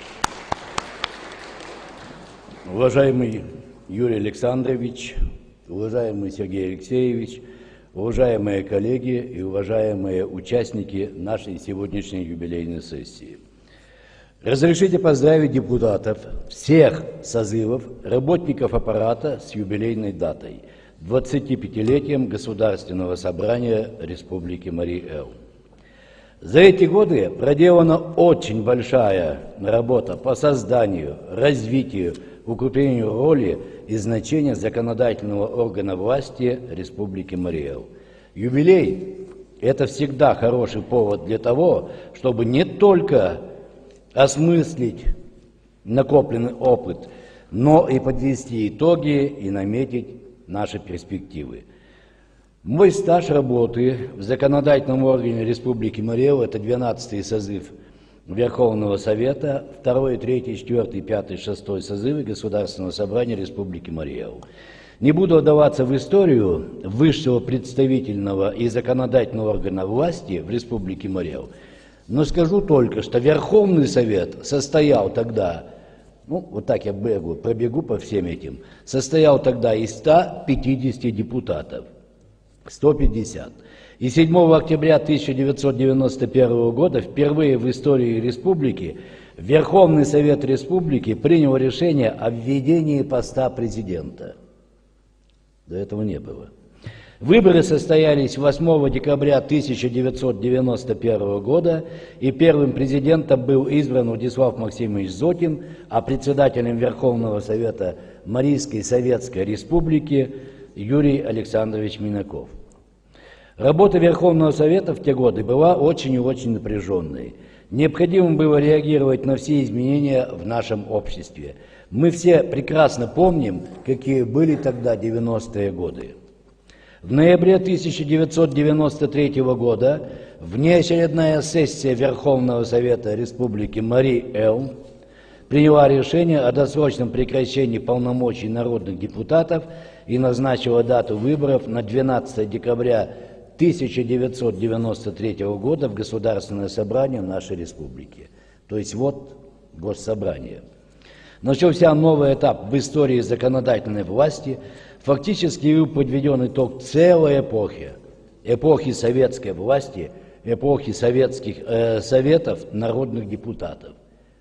Уважаемый Юрий Александрович, уважаемый Сергей Алексеевич, уважаемые коллеги и уважаемые участники нашей сегодняшней юбилейной сессии. Разрешите поздравить депутатов всех созывов, работников аппарата с юбилейной датой – 25-летием Государственного собрания Республики Марий-Эл. За эти годы проделана очень большая работа по созданию, развитию, укреплению роли и значения законодательного органа власти Республики Марий-Эл. Юбилей – это всегда хороший повод для того, чтобы не только осмыслить накопленный опыт, но и подвести итоги и наметить наши перспективы. Мой стаж работы в законодательном органе Республики Марий-Эл – это 12-й созыв Верховного Совета, 2-й, 3-й, 4-й, 5-й, 6-й созывы Государственного собрания Республики Марий-Эл. Не буду вдаваться в историю высшего представительного и законодательного органа власти в Республике Марий Эл, но скажу только, что Верховный Совет состоял тогда, ну вот так я пробегу по всем этим, состоял тогда из 150 депутатов, 150. И 7 октября 1991 года впервые в истории республики Верховный Совет Республики принял решение о введении поста президента. До этого не было. Выборы состоялись 8 декабря 1991 года, и первым президентом был избран Владислав Максимович Зотин, а председателем Верховного Совета Марийской Советской Республики Юрий Александрович Минаков. Работа Верховного Совета в те годы была очень и очень напряженной. Необходимо было реагировать на все изменения в нашем обществе. Мы все прекрасно помним, какие были тогда 90-е годы. В ноябре 1993 года внеочередная сессия Верховного Совета Республики Марий Эл приняла решение о досрочном прекращении полномочий народных депутатов и назначила дату выборов на 12 декабря 1993 года в Государственное собрание нашей республики. То есть вот Госсобрание. Начался новый этап в истории законодательной власти. Фактически был подведен итог целой эпохи. Эпохи советской власти, эпохи советов народных депутатов.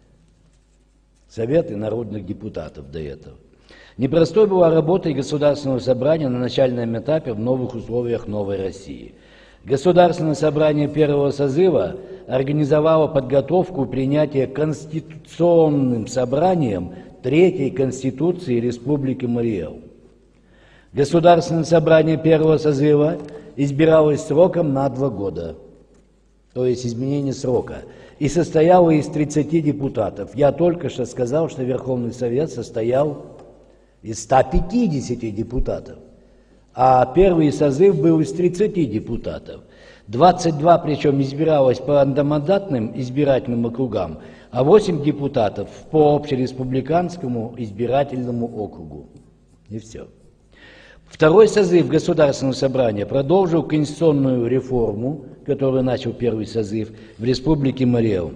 Советы народных депутатов до этого. Непростой была работа и Государственного собрания на начальном этапе в новых условиях новой России. Государственное собрание первого созыва организовало подготовку и принятие Конституционным собранием Третьей Конституции Республики Марий Эл. Государственное собрание первого созыва избиралось сроком на 2 года, то есть изменение срока, и состояло из 30 депутатов. Я только что сказал, что Верховный Совет состоял из 150 депутатов, а первый созыв был из 30 депутатов. 22, причем избиралось по одномандатным избирательным округам, а 8 депутатов по общереспубликанскому избирательному округу. И все. Второй созыв Государственного собрания продолжил конституционную реформу, которую начал первый созыв в Республике Марий Эл.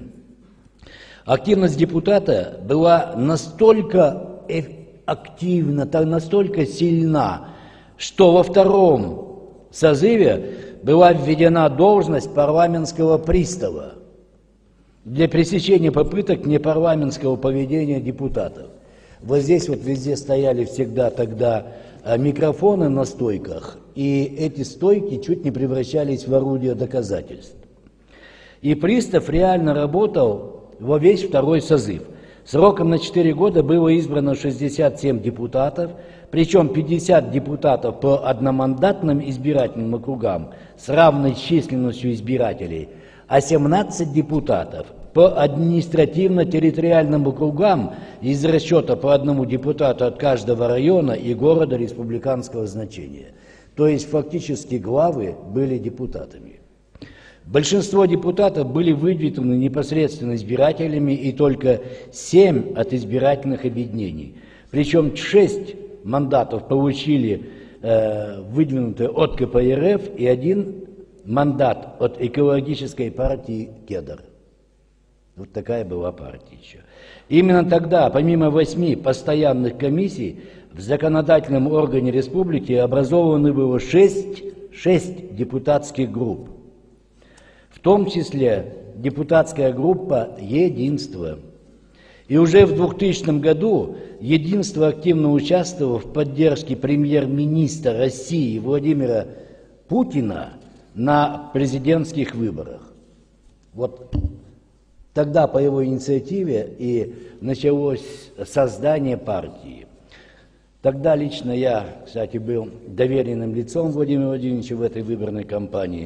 Активность депутата была настолько активна, настолько сильна, что во втором созыве была введена должность парламентского пристава для пресечения попыток непарламентского поведения депутатов. Вот здесь вот везде стояли всегда тогда микрофоны на стойках, и эти стойки чуть не превращались в орудие доказательств. И пристав реально работал во весь второй созыв. Сроком на 4 года было избрано 67 депутатов, причем 50 депутатов по одномандатным избирательным округам с равной численностью избирателей, а 17 депутатов по административно-территориальным округам из расчета по 1 депутату от каждого района и города республиканского значения. То есть фактически главы были депутатами. Большинство депутатов были выдвинуты непосредственно избирателями и только 7 от избирательных объединений. Причем 6 мандатов получили выдвинутые от КПРФ и 1 мандат от экологической партии «Кедр». Вот такая была партия еще. Именно тогда, помимо 8 постоянных комиссий, в законодательном органе республики образовано было 6 депутатских групп. В том числе депутатская группа «Единство». И уже в 2000 году «Единство» активно участвовало в поддержке премьер-министра России Владимира Путина на президентских выборах. Вот тогда по его инициативе и началось создание партии. Тогда лично я, кстати, был доверенным лицом Владимира Владимировича в этой выборной кампании.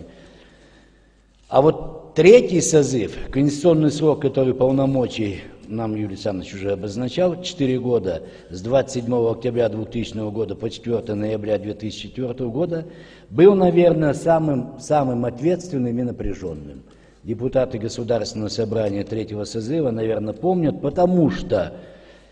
А вот третий созыв, конституционный срок, который полномочий нам Юрий Александрович уже обозначал, 4 года, с 27 октября 2000 года по 4 ноября 2004 года, был, наверное, самым ответственным и напряженным. Депутаты Государственного собрания третьего созыва, наверное, помнят, потому что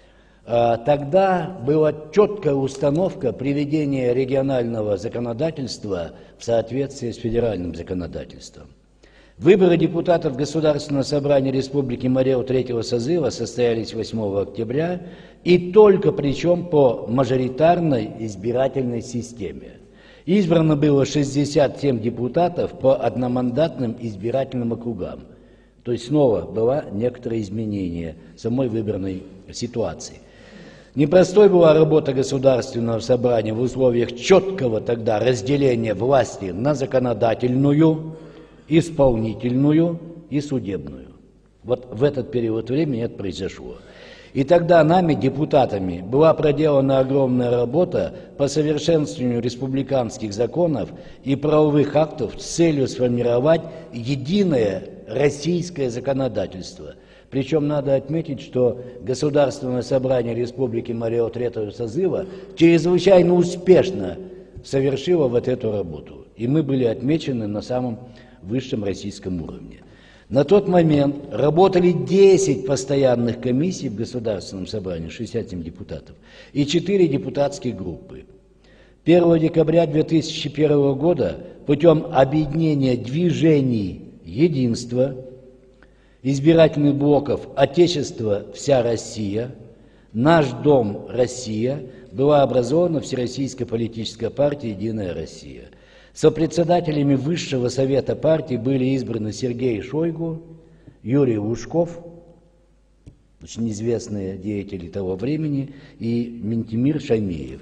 тогда была четкая установка приведения регионального законодательства в соответствии с федеральным законодательством. Выборы депутатов Государственного собрания Республики Марий-Эл третьего созыва состоялись 8 октября, и только причем по мажоритарной избирательной системе. Избрано было 67 депутатов по одномандатным избирательным округам. То есть снова было некоторое изменение самой выборной ситуации. Непростой была работа Государственного собрания в условиях четкого тогда разделения власти на законодательную, исполнительную и судебную. Вот в этот период времени это произошло. И тогда нами, депутатами, была проделана огромная работа по совершенствованию республиканских законов и правовых актов с целью сформировать единое российское законодательство. Причем надо отметить, что Государственное собрание Республики Марий-Эл третьего созыва чрезвычайно успешно совершило вот эту работу. И мы были отмечены на самом высшем российском уровне. На тот момент работали 10 постоянных комиссий в Государственном собрании, 67 депутатов, и 4 депутатские группы. 1 декабря 2001 года путем объединения движений «Единство», избирательных блоков «Отечество. Вся Россия», «Наш дом. Россия» была образована Всероссийская политическая партия «Единая Россия». Сопредседателями Высшего совета партии были избраны Сергей Шойгу, Юрий Лужков, очень известные деятели того времени, и Ментимир Шаймеев.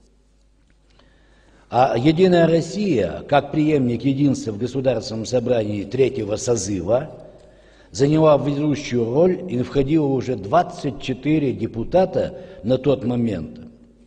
А «Единая Россия», как преемник единства в Государственном собрании третьего созыва, заняла ведущую роль и входило уже 24 депутата на тот момент.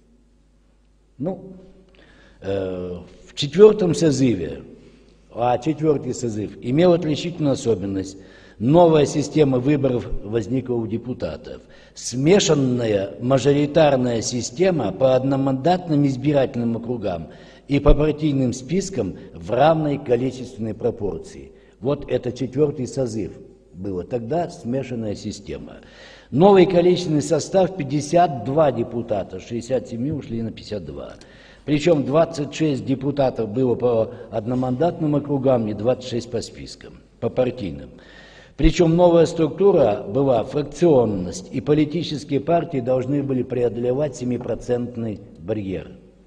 В четвертом созыве, а четвертый созыв имел отличительную особенность. Новая система выборов возникла у депутатов. Смешанная мажоритарная система по одномандатным избирательным округам и по партийным спискам в равной количественной пропорции. Вот это четвертый созыв было. Тогда смешанная система. Новый количественный состав 52 депутата, 67 ушли на 52. Причем 26 депутатов было по одномандатным округам и 26 по спискам, по партийным. Причем новая структура была фракционность, и политические партии должны были преодолевать 7% барьер.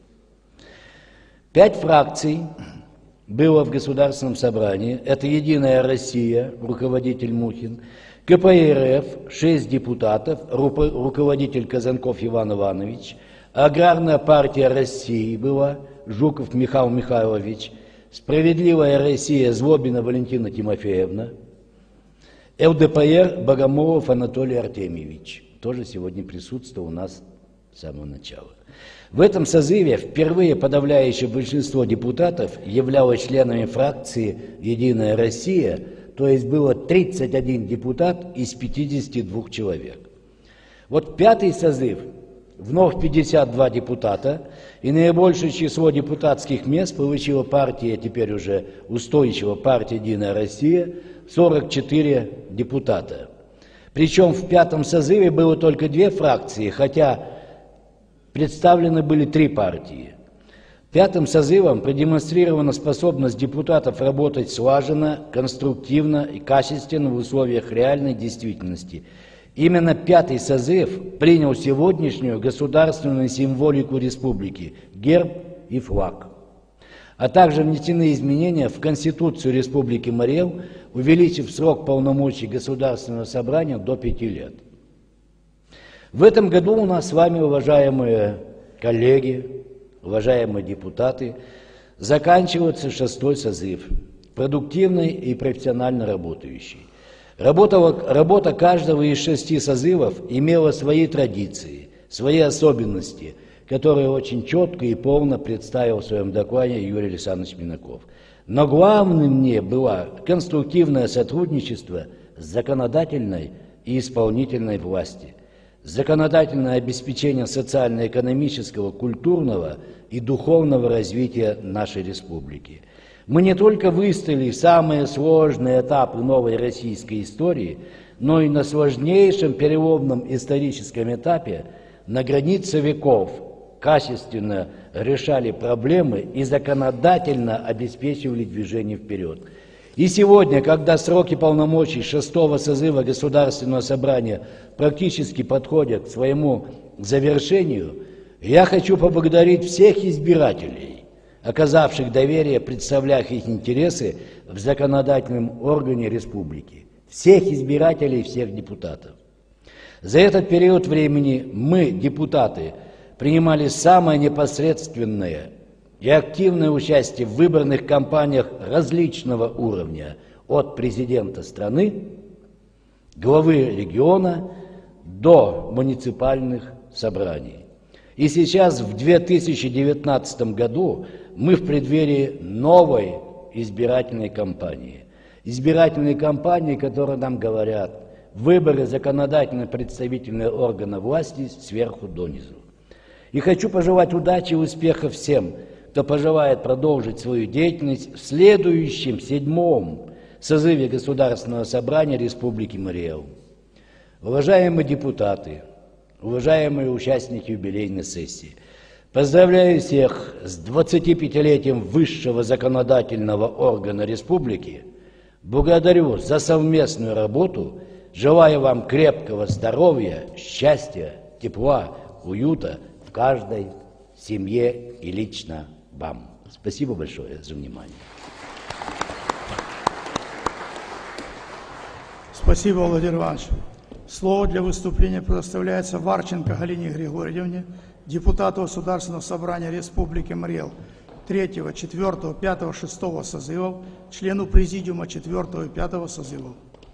5 фракций было в Государственном собрании. Это «Единая Россия», руководитель Мухин, КПРФ, 6 депутатов, руководитель Казанков Иван Иванович, Аграрная партия России была, Жуков Михаил Михайлович, Справедливая Россия Злобина Валентина Тимофеевна, ЛДПР Богомолов Анатолий Артемьевич, тоже сегодня присутствовал у нас с самого начала. В этом созыве впервые подавляющее большинство депутатов являлось членами фракции «Единая Россия», то есть было 31 депутат из 52 человек. Вот пятый созыв, вновь 52 депутата, и наибольшее число депутатских мест получила партия, теперь уже устойчивая партия «Единая Россия», 44 депутата. Причем в пятом созыве было только 2 фракции, хотя представлены были 3 партии. Пятым созывом продемонстрирована способность депутатов работать слаженно, конструктивно и качественно в условиях реальной действительности. Именно пятый созыв принял сегодняшнюю государственную символику республики – герб и флаг. А также внесены изменения в Конституцию Республики Марий-Эл, увеличив срок полномочий Государственного собрания до 5 лет. В этом году у нас с вами, уважаемые коллеги, уважаемые депутаты, заканчивается 6-й созыв, продуктивный и профессионально работающий. Работа каждого из 6 созывов имела свои традиции, свои особенности, которые очень четко и полно представил в своем докладе Юрий Александрович Минаков. Но главным мне было конструктивное сотрудничество с законодательной и исполнительной властью, законодательное обеспечение социально-экономического, культурного и духовного развития нашей республики. Мы не только выстояли в самые сложные этапы новой российской истории, но и на сложнейшем переломном историческом этапе на границе веков качественно решали проблемы и законодательно обеспечивали движение вперед. И сегодня, когда сроки полномочий 6-го созыва Государственного собрания практически подходят к своему завершению, я хочу поблагодарить всех избирателей, оказавших доверие, представлявших их интересы в законодательном органе республики, всех избирателей и всех депутатов. За этот период времени мы, депутаты, принимали самое непосредственное и активное участие в выборных кампаниях различного уровня, от президента страны, главы региона до муниципальных собраний. И сейчас, в 2019 году, мы в преддверии новой избирательной кампании. Избирательной кампании, которые нам говорят, выборы законодательно-представительные органы власти сверху донизу. И хочу пожелать удачи и успехов всем, кто пожелает продолжить свою деятельность в следующем, 7-м созыве Государственного собрания Республики Марий Эл. Уважаемые депутаты, уважаемые участники юбилейной сессии, поздравляю всех с 25-летием высшего законодательного органа республики, благодарю за совместную работу, желаю вам крепкого здоровья, счастья, тепла, уюта в каждой семье и лично вам. Спасибо большое за внимание. Спасибо, Владимир Иванович. Слово для выступления предоставляется Варченко Галине Григорьевне, депутату Государственного собрания Республики Марий Эл 3-го, 4-го, 5-го, 6-го созывов, члену президиума 4-го и 5-го созывов.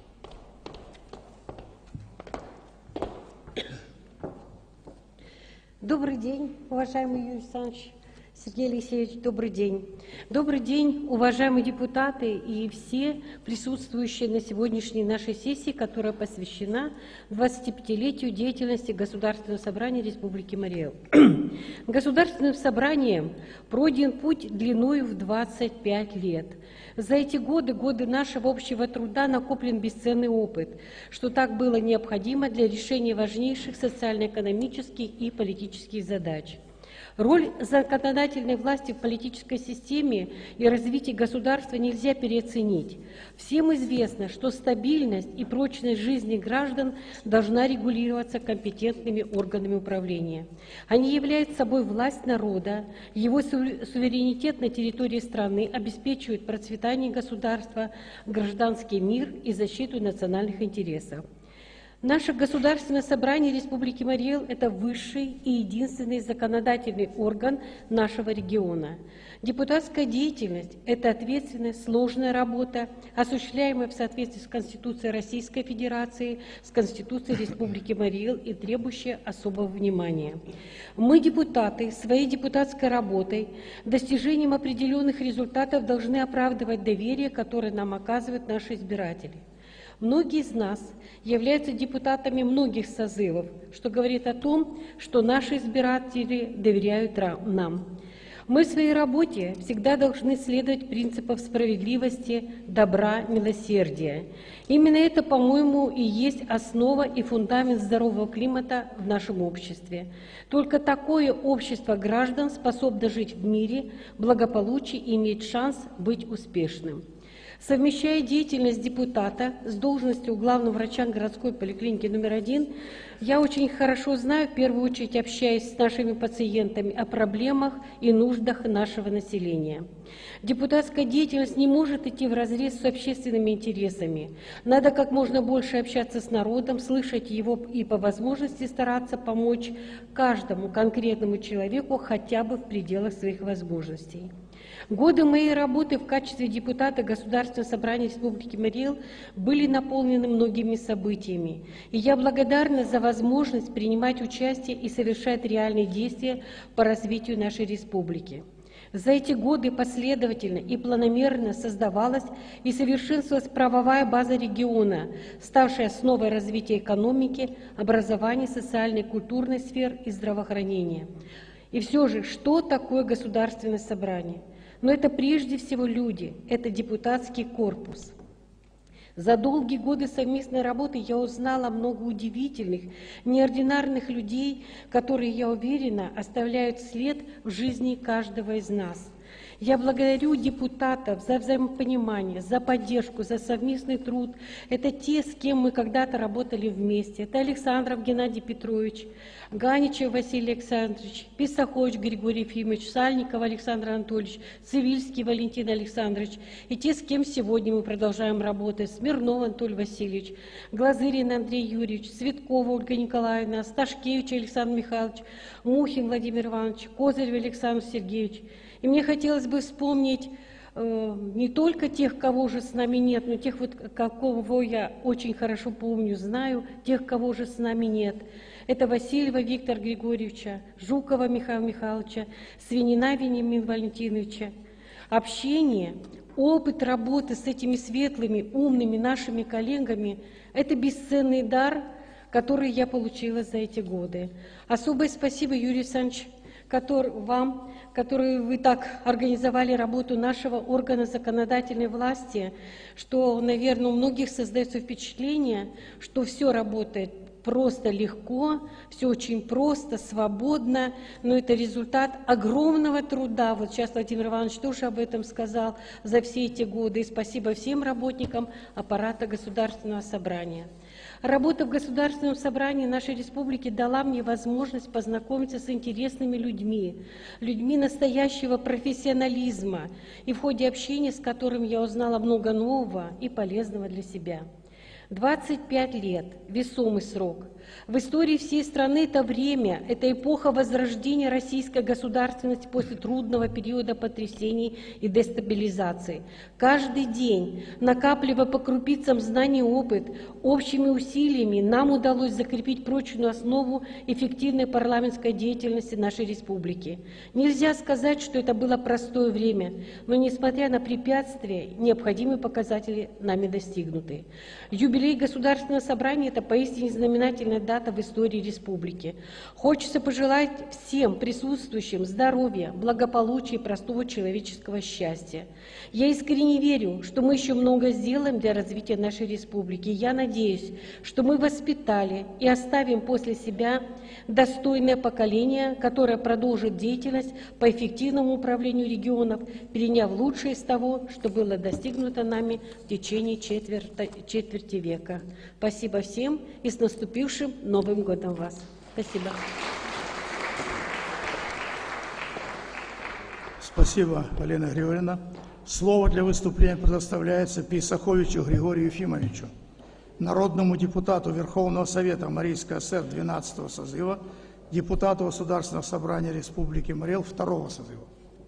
Добрый день, уважаемый Юрий Александрович, Сергей Алексеевич, добрый день. Добрый день, уважаемые депутаты и все присутствующие на сегодняшней нашей сессии, которая посвящена 25-летию деятельности Государственного собрания Республики Марий Эл. Государственным собранием пройден путь длиною в 25 лет. За эти годы нашего общего труда накоплен бесценный опыт, что так было необходимо для решения важнейших социально-экономических и политических задач. Роль законодательной власти в политической системе и развитии государства нельзя переоценить. Всем известно, что стабильность и прочность жизни граждан должна регулироваться компетентными органами управления. Они являются собой власть народа, его суверенитет на территории страны обеспечивает процветание государства, гражданский мир и защиту национальных интересов. Наше Государственное собрание Республики Марий Эл – это высший и единственный законодательный орган нашего региона. Депутатская деятельность – это ответственная, сложная работа, осуществляемая в соответствии с Конституцией Российской Федерации, с Конституцией Республики Марий Эл и требующая особого внимания. Мы, депутаты, своей депутатской работой, достижением определенных результатов должны оправдывать доверие, которое нам оказывают наши избиратели. Многие из нас являются депутатами многих созывов, что говорит о том, что наши избиратели доверяют нам. Мы в своей работе всегда должны следовать принципам справедливости, добра, милосердия. Именно это, по-моему, и есть основа и фундамент здорового климата в нашем обществе. Только такое общество граждан способно жить в мире, благополучии и иметь шанс быть успешным. Совмещая деятельность депутата с должностью главного врача городской поликлиники номер 1, я очень хорошо знаю, в первую очередь общаясь с нашими пациентами, о проблемах и нуждах нашего населения. Депутатская деятельность не может идти вразрез с общественными интересами. Надо как можно больше общаться с народом, слышать его и по возможности стараться помочь каждому конкретному человеку хотя бы в пределах своих возможностей. Годы моей работы в качестве депутата Государственного собрания Республики Марий Эл были наполнены многими событиями, и я благодарна за возможность принимать участие и совершать реальные действия по развитию нашей республики. За эти годы последовательно и планомерно создавалась и совершенствовалась правовая база региона, ставшая основой развития экономики, образования, социальной, культурной сфер и здравоохранения. И все же, что такое государственное собрание? Но это прежде всего люди, это депутатский корпус. За долгие годы совместной работы я узнала много удивительных, неординарных людей, которые, я уверена, оставляют след в жизни каждого из нас. Я благодарю депутатов за взаимопонимание, за поддержку, за совместный труд. Это те, с кем мы когда-то работали вместе. Это Александров Геннадий Петрович, Ганичев Василий Александрович, Писахович Григорий Ефимович, Сальников Александр Анатольевич, Цивильский Валентин Александрович. И те, с кем сегодня мы продолжаем работать. Смирнов Анатолий Васильевич, Глазырин Андрей Юрьевич, Цветкова Ольга Николаевна, Сташкевич Александр Михайлович, Мухин Владимир Иванович, Козырев Александр Сергеевич. И мне хотелось бы вспомнить не только тех, кого же с нами нет, но тех, вот, кого я очень хорошо помню, знаю, тех, кого же с нами нет. Это Васильева Виктора Григорьевича, Жукова Михаила Михайловича, Свинина Вениамина Валентиновича. Общение, опыт работы с этими светлыми, умными нашими коллегами – это бесценный дар, который я получила за эти годы. Особое спасибо, Юрий Александрович, вам, которые вы так организовали работу нашего органа законодательной власти, что, наверное, у многих создается впечатление, что все работает просто легко, все очень просто, свободно, но это результат огромного труда. Вот сейчас Владимир Иванович тоже об этом сказал за все эти годы. И спасибо всем работникам аппарата Государственного собрания. Работа в Государственном собрании нашей республики дала мне возможность познакомиться с интересными людьми, людьми настоящего профессионализма, и в ходе общения с которым я узнала много нового и полезного для себя. 25 лет – весомый срок. В истории всей страны это время, это эпоха возрождения российской государственности после трудного периода потрясений и дестабилизации. Каждый день, накапливая по крупицам знаний и опыт, общими усилиями нам удалось закрепить прочную основу эффективной парламентской деятельности нашей республики. Нельзя сказать, что это было простое время, но, несмотря на препятствия, необходимые показатели нами достигнуты. Юбилей Государственного собрания – это поистине знаменательная дата в истории республики. Хочется пожелать всем присутствующим здоровья, благополучия и простого человеческого счастья. Я искренне верю, что мы еще много сделаем для развития нашей республики. Я надеюсь, что мы воспитали и оставим после себя достойное поколение, которое продолжит деятельность по эффективному управлению регионов, переняв лучшее из того, что было достигнуто нами в течение четверти века. Спасибо всем и с наступившим Новым годом вас. Спасибо. Спасибо, Алена Григорьевна. Слово для выступления предоставляется Писаховичу Григорию Ефимовичу, народному депутату Верховного Совета Марийской АСР 12-го созыва, депутату Государственного собрания Республики Марий Эл 2-го созыва.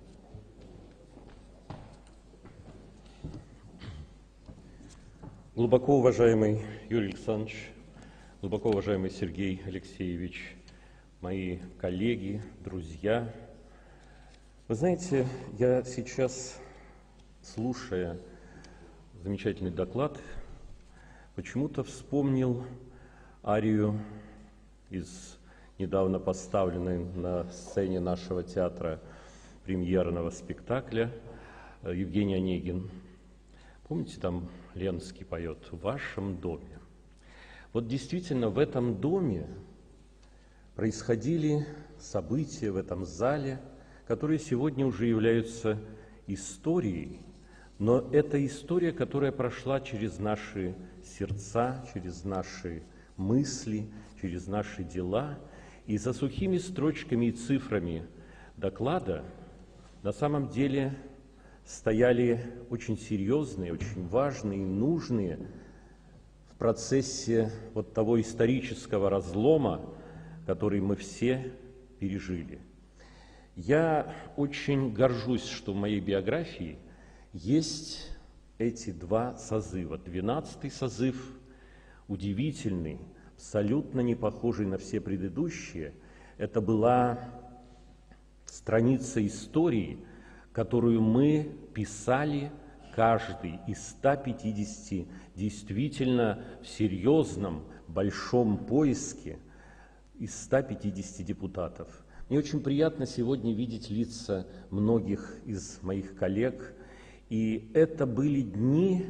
Глубоко уважаемый Юрий Александрович, глубоко уважаемый Сергей Алексеевич, мои коллеги, друзья. Вы знаете, я сейчас, слушая замечательный доклад, почему-то вспомнил арию из недавно поставленной на сцене нашего театра премьерного спектакля Евгений Онегин. Помните, там Ленский поет «В вашем доме». Вот действительно в этом доме происходили события, в этом зале, которые сегодня уже являются историей, но это история, которая прошла через наши сердца, через наши мысли, через наши дела. И за сухими строчками и цифрами доклада на самом деле стояли очень серьезные, очень важные и нужные в процессе вот того исторического разлома, который мы все пережили. Я очень горжусь, что в моей биографии есть эти два созыва. 12-й созыв, удивительный, абсолютно не похожий на все предыдущие. Это была страница истории, которую мы писали каждый из 150 действительно в серьезном, большом поиске из 150 депутатов. Мне очень приятно сегодня видеть лица многих из моих коллег, и это были дни,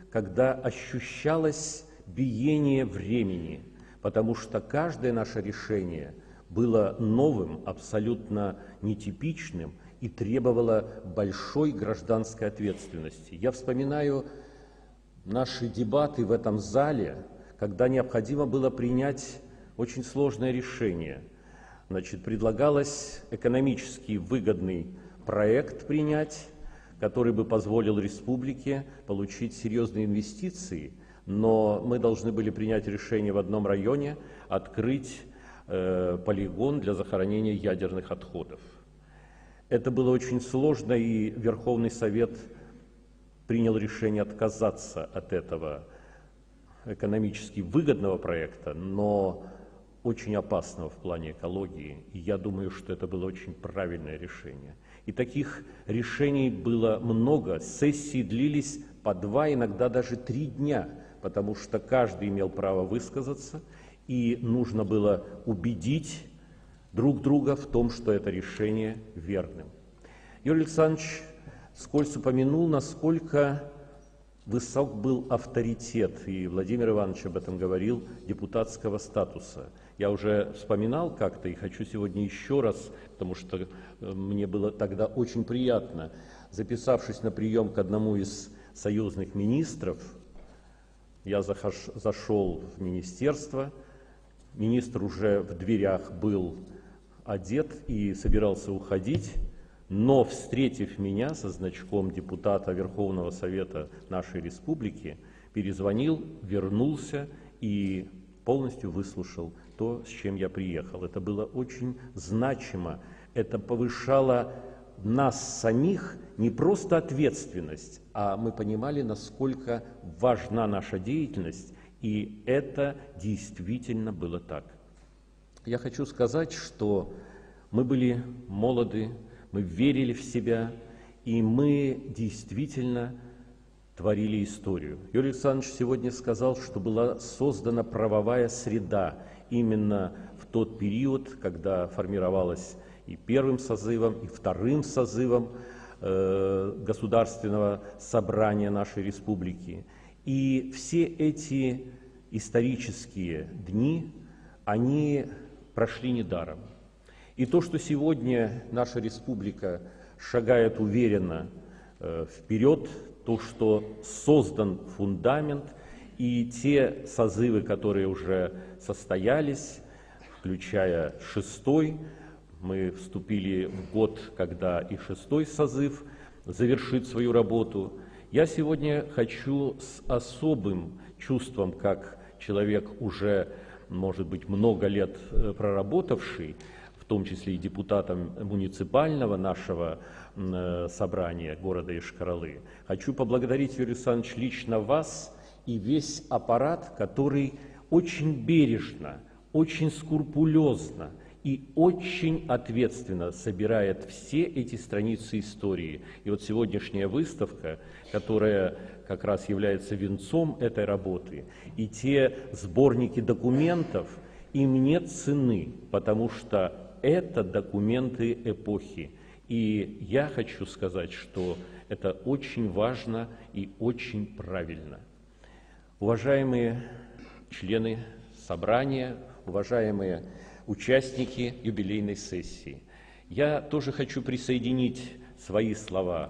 когда ощущалось биение времени, потому что каждое наше решение было новым, абсолютно нетипичным и требовало большой гражданской ответственности. Я вспоминаю наши дебаты в этом зале, когда необходимо было принять очень сложное решение. Значит, предлагалось экономически выгодный проект принять, который бы позволил республике получить серьезные инвестиции, но мы должны были принять решение в одном районе открыть полигон для захоронения ядерных отходов. Это было очень сложно, и Верховный Совет принял решение отказаться от этого экономически выгодного проекта, но очень опасного в плане экологии. И я думаю, что это было очень правильное решение. И таких решений было много. Сессии длились по 2, иногда даже 3 дня, потому что каждый имел право высказаться, и нужно было убедить друг друга в том, что это решение верным. Юрий Александрович вскользь упомянул, насколько высок был авторитет, и Владимир Иванович об этом говорил, депутатского статуса. Я уже вспоминал как-то и хочу сегодня еще раз, потому что мне было тогда очень приятно, записавшись на прием к одному из союзных министров, я зашел в министерство, министр уже в дверях был одет и собирался уходить, но, встретив меня со значком депутата Верховного Совета нашей республики, перезвонил, вернулся и полностью выслушал то, с чем я приехал. Это было очень значимо, это повышало нас самих не просто ответственность, а мы понимали, насколько важна наша деятельность, и это действительно было так. Я хочу сказать, что мы были молоды, мы верили в себя, и мы действительно творили историю. Юрий Александрович сегодня сказал, что была создана правовая среда именно в тот период, когда формировалась и первым созывом, и вторым созывом Государственного собрания нашей республики. И все эти исторические дни, они прошли недаром. И то, что сегодня наша республика шагает уверенно вперед, то, что создан фундамент, и те созывы, которые уже состоялись, включая 6-й, мы вступили в год, когда и 6-й созыв завершит свою работу. Я сегодня хочу с особым чувством, как человек уже, может быть, много лет проработавший, в том числе и депутатом муниципального нашего собрания города Йошкар-Олы, хочу поблагодарить, Юрий Александрович, лично вас и весь аппарат, который очень бережно, очень скрупулезно и очень ответственно собирает все эти страницы истории. И вот сегодняшняя выставка, которая как раз является венцом этой работы, и те сборники документов, им нет цены, потому что это документы эпохи. И я хочу сказать, что это очень важно и очень правильно. Уважаемые члены собрания, уважаемые участники юбилейной сессии, я тоже хочу присоединить свои слова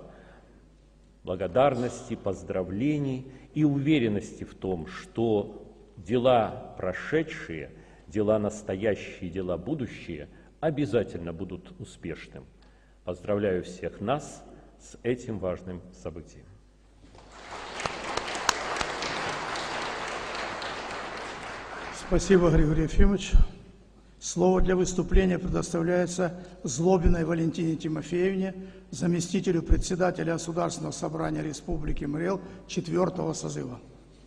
благодарности, поздравлений и уверенности в том, что дела прошедшие, дела настоящие, дела будущие обязательно будут успешным. Поздравляю всех нас с этим важным событием. Спасибо, Григорий Ефимович. Слово для выступления предоставляется Злобиной Валентине Тимофеевне, заместителю председателя Государственного собрания Республики Марий Эл 4-го созыва.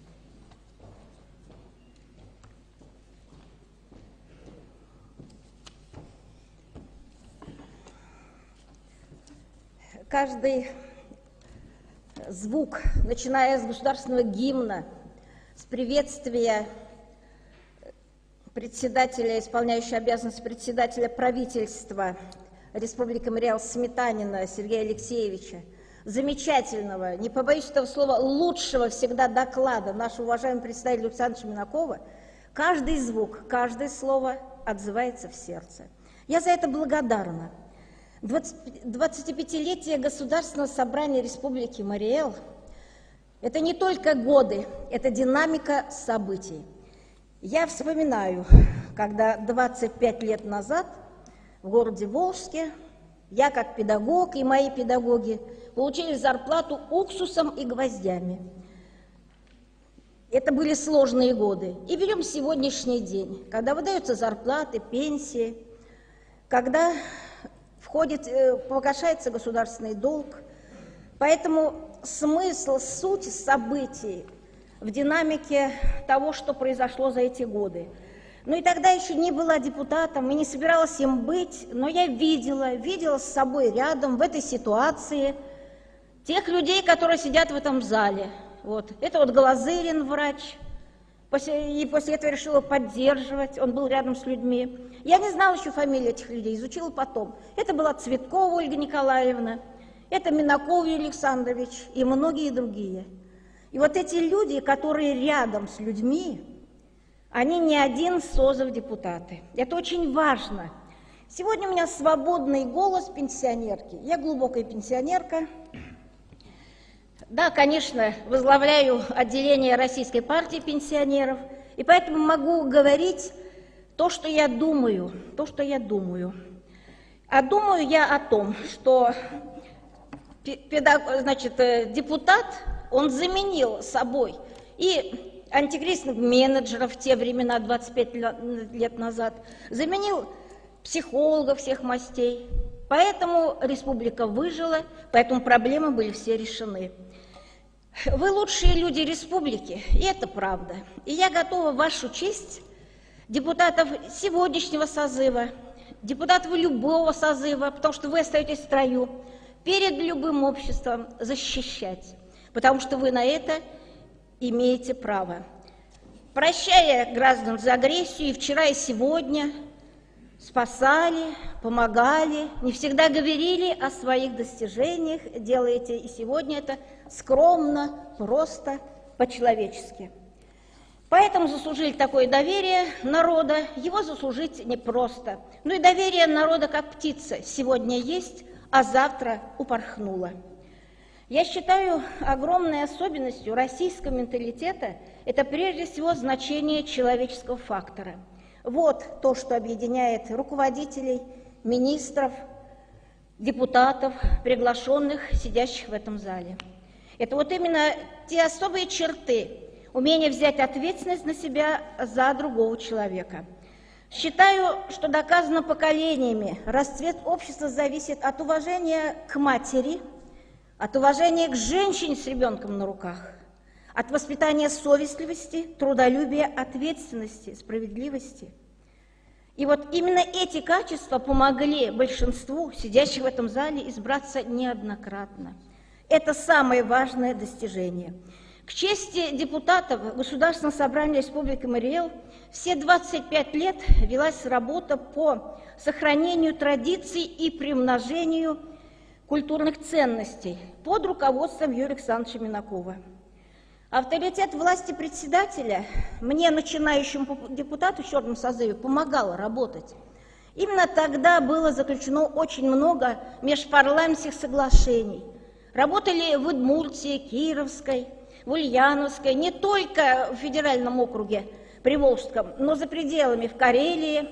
Каждый звук, начиная с государственного гимна, с приветствия председателя, исполняющего обязанности председателя правительства Республики Марий Эл Сметанина Сергея Алексеевича, замечательного, не побоюсь этого слова, лучшего всегда доклада нашего уважаемого представителя Александра Минакова, каждый звук, каждое слово отзывается в сердце. Я за это благодарна. 25-летие Государственного собрания Республики Марий Эл – это не только годы, это динамика событий. Я вспоминаю, когда 25 лет назад в городе Волжске я как педагог и мои педагоги получили зарплату уксусом и гвоздями. Это были сложные годы. И берем сегодняшний день, когда выдаются зарплаты, пенсии, когда погашается государственный долг. Поэтому смысл, суть событий в динамике того, что произошло за эти годы. Ну и тогда еще не была депутатом и не собиралась им быть, но я видела с собой рядом в этой ситуации тех людей, которые сидят в этом зале. Вот. Это вот Глазырин, врач, и после этого решила поддерживать, он был рядом с людьми. Я не знала еще фамилии этих людей, изучила потом. Это была Цветкова Ольга Николаевна, это Минаков Юрий Александрович и многие другие. И вот эти люди, которые рядом с людьми, они не один созыв депутаты. Это очень важно. Сегодня у меня свободный голос пенсионерки. Я глубокая пенсионерка. Да, конечно, возглавляю отделение Российской партии пенсионеров, и поэтому могу говорить то, что я думаю, А думаю я о том, что депутат, он заменил собой и антикризисных менеджеров в те времена, 25 лет назад, заменил психологов всех мастей. Поэтому республика выжила, поэтому проблемы были все решены. Вы лучшие люди республики, и это правда. И я готова в вашу честь депутатов сегодняшнего созыва, депутатов любого созыва, потому что вы остаетесь в строю, перед любым обществом защищать, потому что вы на это имеете право. Прощая граждан за агрессию, и вчера, и сегодня спасали, помогали, не всегда говорили о своих достижениях, делаете и сегодня это скромно, просто, по-человечески. Поэтому заслужили такое доверие народа, его заслужить непросто. Ну и доверие народа как птица сегодня есть, а завтра упорхнула. Я считаю, огромной особенностью российского менталитета это прежде всего значение человеческого фактора. Вот то, что объединяет руководителей, министров, депутатов, приглашенных, сидящих в этом зале. Это вот именно те особые черты, умение взять ответственность на себя за другого человека. Считаю, что доказано поколениями, расцвет общества зависит от уважения к матери, от уважения к женщине с ребенком на руках, от воспитания совестливости, трудолюбия, ответственности, справедливости. И вот именно эти качества помогли большинству, сидящих в этом зале, избраться неоднократно. Это самое важное достижение. К чести депутатов Государственного собрания Республики Марий Эл все 25 лет велась работа по сохранению традиций и приумножению культурных ценностей под руководством Юрия Александровича Минакова. Авторитет власти председателя мне, начинающему депутату в черном созыве, помогал работать. Именно тогда было заключено очень много межпарламентских соглашений. Работали в Удмуртии, Кировской, в Ульяновской, не только в федеральном округе Приволжском, но за пределами, в Карелии.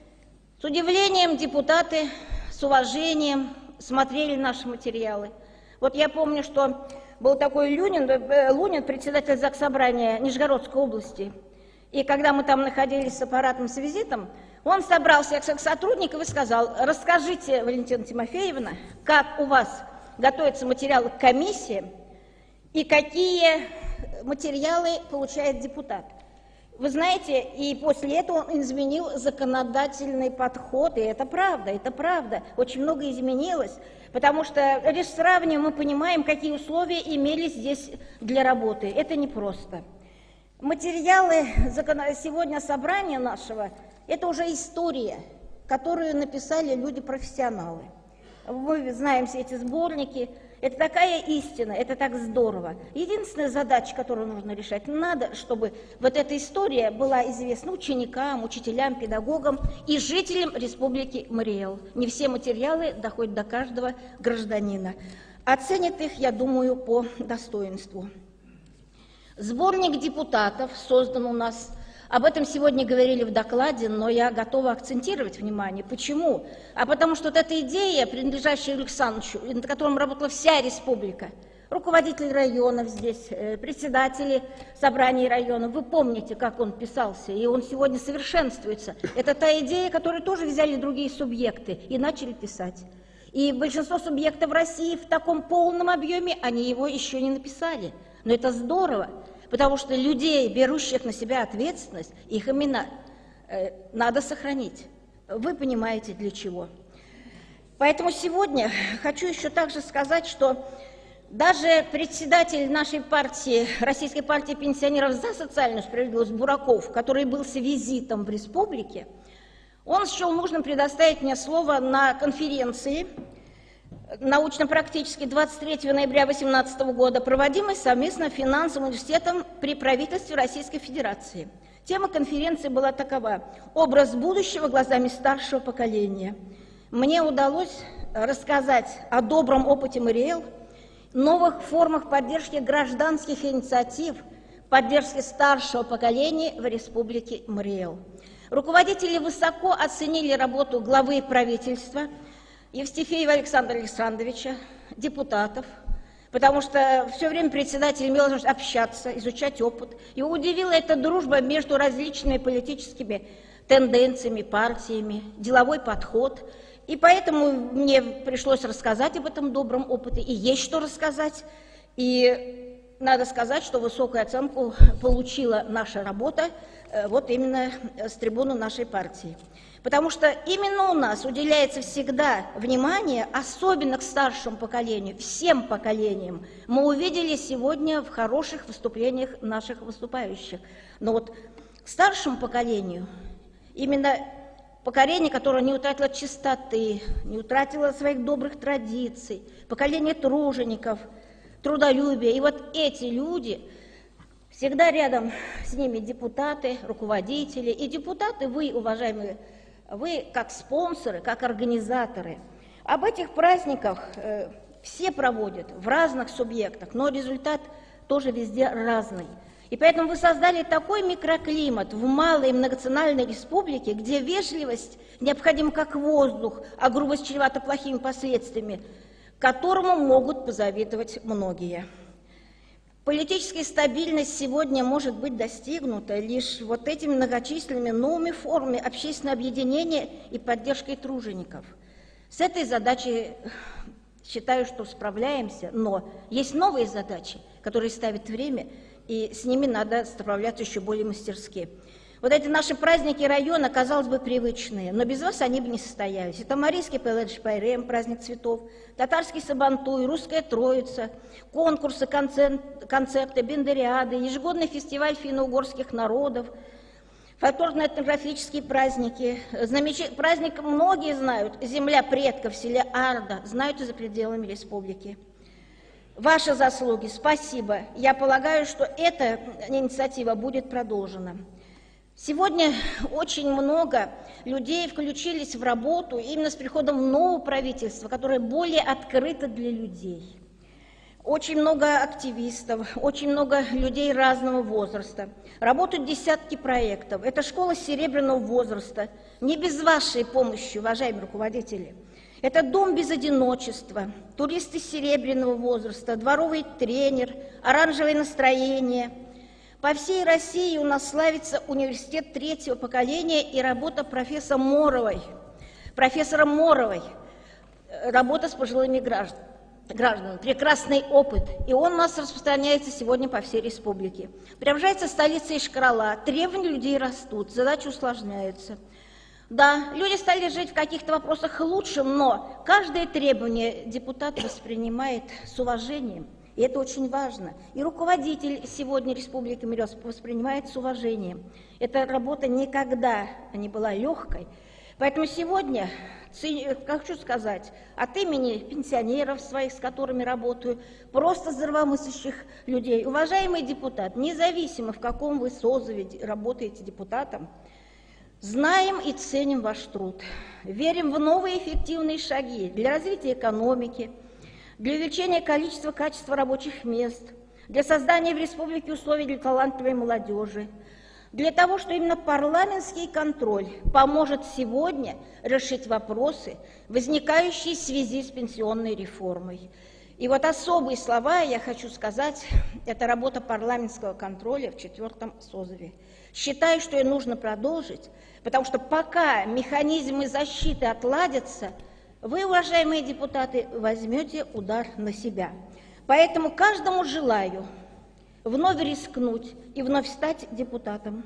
С удивлением депутаты с уважением смотрели наши материалы. Вот я помню, что был такой Лунин, председатель Заксобрания Нижегородской области. И когда мы там находились с аппаратом, с визитом, он собрал всех сотрудников и сказал: расскажите, Валентина Тимофеевна, как у вас готовятся материалы к комиссии и какие материалы получает депутат. Вы знаете, и после этого он изменил законодательный подход, и это правда, очень много изменилось, потому что лишь сравнивая мы понимаем, какие условия имелись здесь для работы. Это непросто. Материалы сегодня собрания нашего – это уже история, которую написали люди-профессионалы. Мы знаем все эти сборники. Это такая истина, это так здорово. Единственная задача, которую нужно решать, надо, чтобы вот эта история была известна ученикам, учителям, педагогам и жителям Республики Мариэл. Не все материалы доходят до каждого гражданина. Оценят их, я думаю, по достоинству. Сборник депутатов создан у нас. Об этом сегодня говорили в докладе, но я готова акцентировать внимание. Почему? А потому что вот эта идея, принадлежащая Юрию Александровичу, над которым работала вся республика, руководители районов здесь, председатели собраний районов, вы помните, как он писался, и он сегодня совершенствуется. Это та идея, которую тоже взяли другие субъекты и начали писать. И большинство субъектов в России в таком полном объеме, они его еще не написали. Но это здорово. Потому что людей, берущих на себя ответственность, их имена надо сохранить. Вы понимаете, для чего. Поэтому сегодня хочу еще также сказать, что даже председатель нашей партии, Российской партии пенсионеров за социальную справедливость Бураков, который был с визитом в республике, он счел нужным предоставить мне слово на конференции научно-практически 23 ноября 2018 года, проводимой совместно финансовым университетом при правительстве Российской Федерации. Тема конференции была такова: «Образ будущего глазами старшего поколения». Мне удалось рассказать о добром опыте Мариэл, новых формах поддержки гражданских инициатив, поддержки старшего поколения в Республике Мариэл. Руководители высоко оценили работу главы правительства Евстифеева Александра Александровича, депутатов, потому что все время председатель имел возможность общаться, изучать опыт. Его удивила эта дружба между различными политическими тенденциями, партиями, деловой подход. И поэтому мне пришлось рассказать об этом добром опыте, и есть что рассказать. И надо сказать, что высокую оценку получила наша работа вот именно с трибуны нашей партии. Потому что именно у нас уделяется всегда внимание, особенно к старшему поколению, всем поколениям. Мы увидели сегодня в хороших выступлениях наших выступающих. Но вот к старшему поколению, именно поколение, которое не утратило чистоты, не утратило своих добрых традиций, поколение тружеников, трудолюбия. И вот эти люди, всегда рядом с ними депутаты, руководители. И депутаты, вы, уважаемые, вы как спонсоры, как организаторы. Об этих праздниках все проводят в разных субъектах, но результат тоже везде разный. И поэтому вы создали такой микроклимат в малой многонациональной республике, где вежливость необходима как воздух, а грубость чревата плохими последствиями, которому могут позавидовать многие. Политическая стабильность сегодня может быть достигнута лишь вот этими многочисленными новыми формами общественного объединения и поддержкой тружеников. С этой задачей считаю, что справляемся, но есть новые задачи, которые ставит время, и с ними надо справляться еще более мастерски. Вот эти наши праздники района, казалось бы, привычные, но без вас они бы не состоялись. Это Марийский Пеледж-Пайрем, праздник цветов, татарский Сабантуй, русская Троица, конкурсы, концерты, бендериады, ежегодный фестиваль финно-угорских народов, фольклорно-этнографические праздники. Праздник многие знают, земля предков в селе Арда, знают и за пределами республики. Ваши заслуги, спасибо. Я полагаю, что эта инициатива будет продолжена. Сегодня очень много людей включились в работу именно с приходом нового правительства, которое более открыто для людей. Очень много активистов, очень много людей разного возраста. Работают десятки проектов. Это школа серебряного возраста. Не без вашей помощи, уважаемые руководители. Это дом без одиночества, туристы серебряного возраста, дворовый тренер, оранжевое настроение. По всей России у нас славится университет третьего поколения и работа профессора Моровой, работа с пожилыми гражданами, прекрасный опыт. И он у нас распространяется сегодня по всей республике. Преображается столица Ишкарала, требования людей растут, задачи усложняются. Да, люди стали жить в каких-то вопросах лучше, но каждое требование депутат воспринимает с уважением. И это очень важно. И руководитель сегодня Республики Мариэл воспринимает с уважением. Эта работа никогда не была легкой. Поэтому сегодня хочу сказать от имени пенсионеров своих, с которыми работаю, просто здравомыслящих людей, уважаемые депутаты, независимо в каком вы созыве работаете депутатом, знаем и ценим ваш труд, верим в новые эффективные шаги для развития экономики, для увеличения количества, качества рабочих мест, для создания в республике условий для талантливой молодежи, для того, что именно парламентский контроль поможет сегодня решить вопросы, возникающие в связи с пенсионной реформой. И вот особые слова я хочу сказать, это работа парламентского контроля в 4-м созыве. Считаю, что ее нужно продолжить, потому что пока механизмы защиты отладятся, вы, уважаемые депутаты, возьмете удар на себя. Поэтому каждому желаю вновь рискнуть и вновь стать депутатом.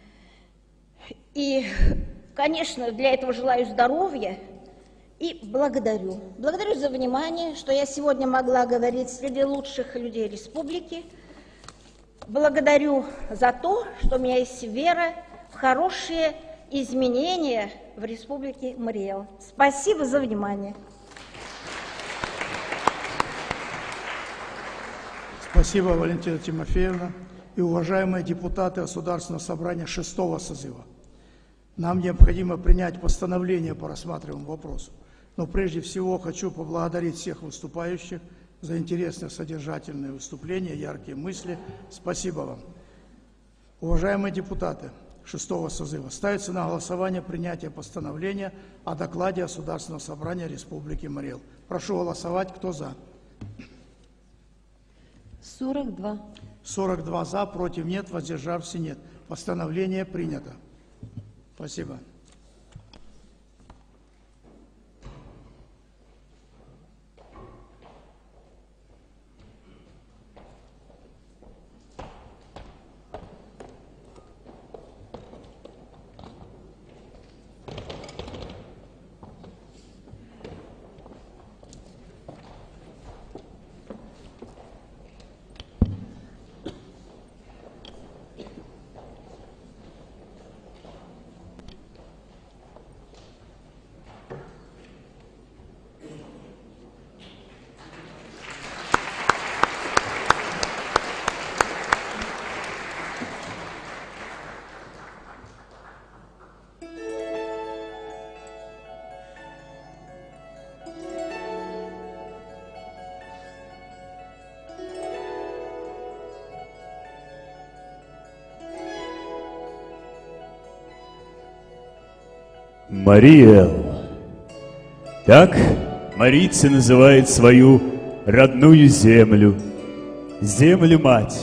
И, конечно, для этого желаю здоровья и благодарю. Благодарю за внимание, что я сегодня могла говорить среди лучших людей республики. Благодарю за то, что у меня есть вера в хорошие изменения в республике Мариэл. Спасибо за внимание. Спасибо, Валентина Тимофеевна. И уважаемые депутаты Государственного собрания 6-го созыва, нам необходимо принять постановление по рассматриваемому вопросу. Но прежде всего хочу поблагодарить всех выступающих за интересные содержательные выступления, яркие мысли. Спасибо вам. Уважаемые депутаты 6-го созыва, ставится на голосование принятие постановления о докладе Государственного собрания Республики Мариэл. Прошу голосовать. Кто за? 42. 42 за, против нет, воздержавшихся нет. Постановление принято. Спасибо. Мариэл. Так марийцы называют свою родную землю, землю-мать,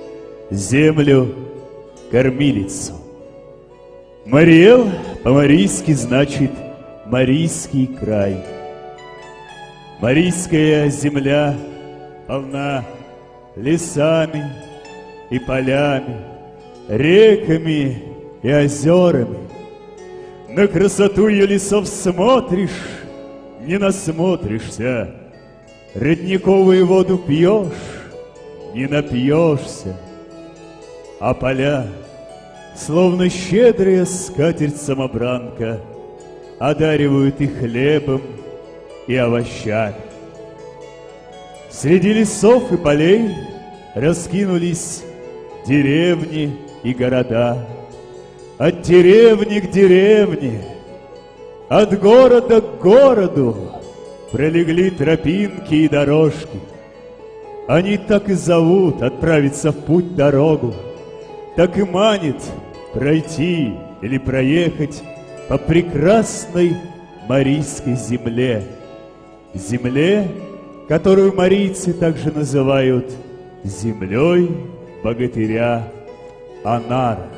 землю-кормилицу. Мариэл по-марийски значит Марийский край. Марийская земля полна лесами и полями, реками и озерами. На красоту ее лесов смотришь, не насмотришься, родниковую воду пьешь, не напьешься, а поля, словно щедрая скатерть-самобранка, одаривают и хлебом, и овощами. Среди лесов и полей раскинулись деревни и города. От деревни к деревне, от города к городу пролегли тропинки и дорожки. Они так и зовут отправиться в путь дорогу, так и манит пройти или проехать по прекрасной марийской земле. Земле, которую марийцы также называют землей богатыря Анара.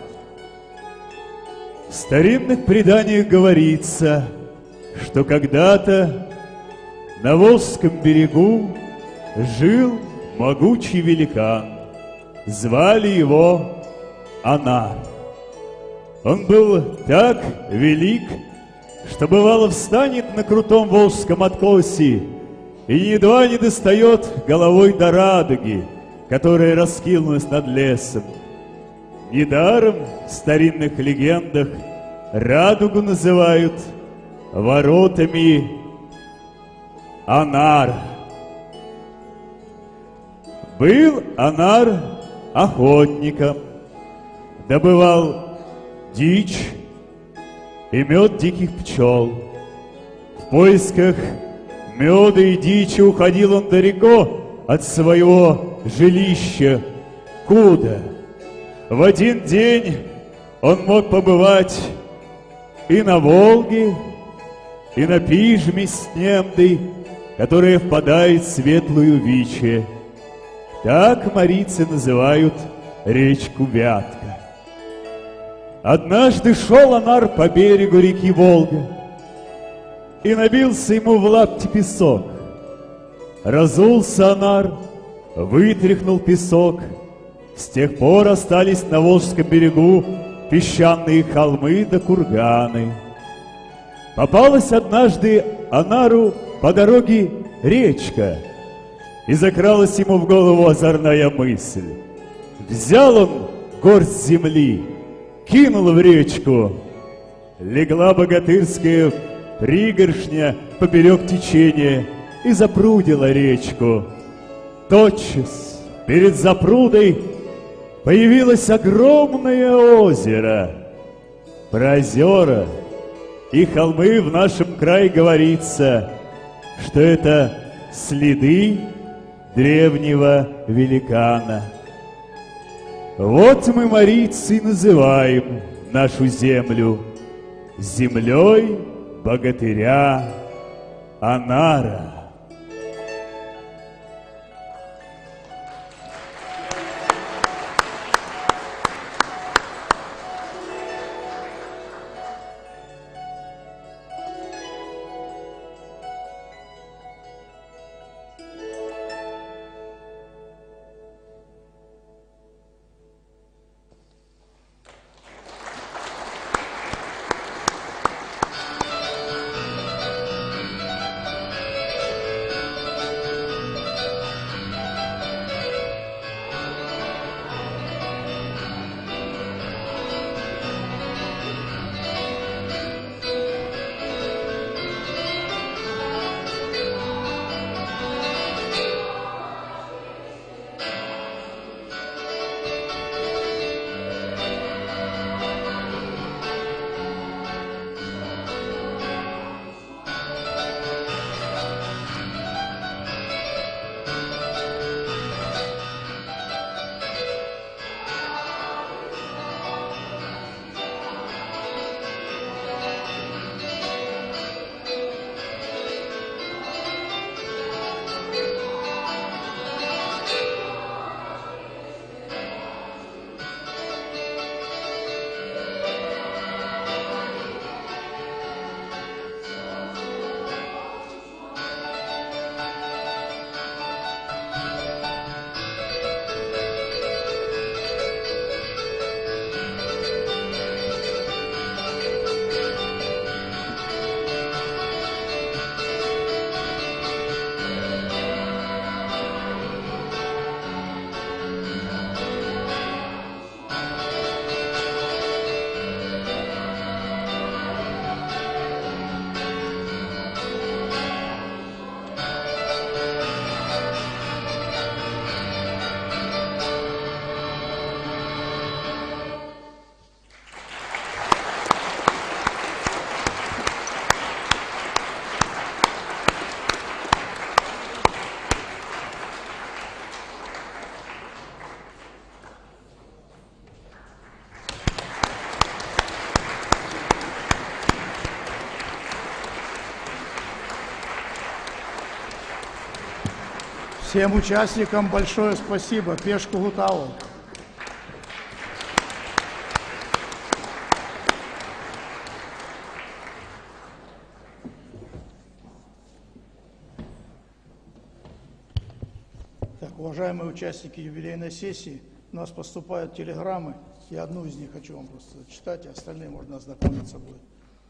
В старинных преданиях говорится, что когда-то на Волжском берегу жил могучий великан. Звали его Анар. Он был так велик, что бывало встанет на крутом волжском откосе и едва не достает головой до радуги, которая раскинулась над лесом. Недаром в старинных легендах радугу называют воротами Анара. Был Анар охотником, добывал дичь и мед диких пчел. В поисках меда и дичи уходил он далеко от своего жилища. Куда? В один день он мог побывать и на Волге, и на Пижме с Немдой, которая впадает в Светлую Виче. Так марийцы называют речку Вятка. Однажды шел Анар по берегу реки Волга, и набился ему в лапти песок. Разулся Анар, вытряхнул песок. С тех пор остались на Волжском берегу песчаные холмы да курганы. Попалась однажды Анару по дороге речка, и закралась ему в голову озорная мысль. Взял он горсть земли, кинул в речку. Легла богатырская пригоршня поперек течения и запрудила речку. Тотчас перед запрудой появилось огромное озеро. Про озера и холмы в нашем крае говорится, что это следы древнего великана. Вот мы, марийцы, называем нашу землю землей богатыря Анара. Всем участникам большое спасибо. Пешку Гутаву. Так, уважаемые участники юбилейной сессии, у нас поступают телеграммы. Я одну из них хочу вам просто зачитать, а остальные можно ознакомиться будет.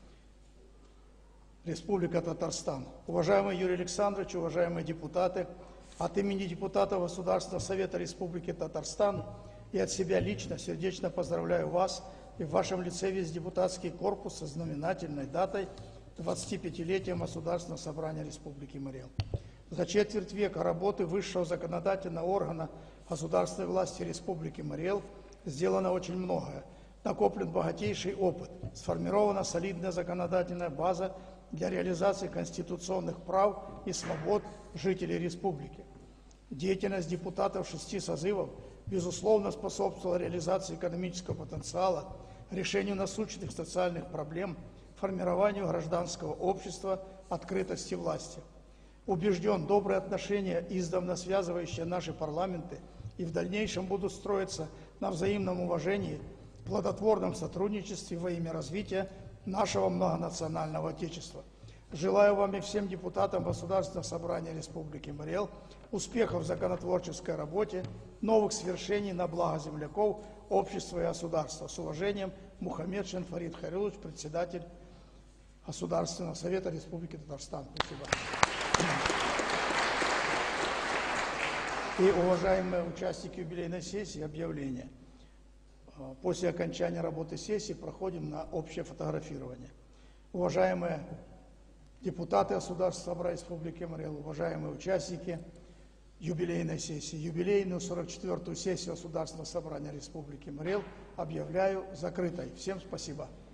Республика Татарстан. Уважаемый Юрий Александрович, уважаемые депутаты, от имени депутатов Государственного Совета Республики Татарстан и от себя лично сердечно поздравляю вас и в вашем лице весь депутатский корпус со знаменательной датой 25-летием Государственного собрания Республики Марий Эл. За четверть века работы высшего законодательного органа государственной власти Республики Марий Эл сделано очень многое. Накоплен богатейший опыт, сформирована солидная законодательная база для реализации конституционных прав и свобод жителей республики. Деятельность депутатов 6 созывов безусловно способствовала реализации экономического потенциала, решению насущных социальных проблем, формированию гражданского общества, открытости власти. Убежден, добрые отношения, издавна связывающие наши парламенты, и в дальнейшем будут строиться на взаимном уважении, плодотворном сотрудничестве во имя развития нашего многонационального Отечества. Желаю вам и всем депутатам Государственного собрания Республики Марий Эл успехов в законотворческой работе, новых свершений на благо земляков, общества и государства. С уважением, Мухаммедшин Фарид Хайрулович, председатель Государственного совета Республики Татарстан. Спасибо. И, уважаемые участники юбилейной сессии, объявление. После окончания работы сессии проходим на общее фотографирование. Уважаемые депутаты Государственного собрания Республики Марий Эл, уважаемые участники юбилейной сессии, юбилейную 44-ю сессию Государственного собрания Республики Марий Эл объявляю закрытой. Всем спасибо.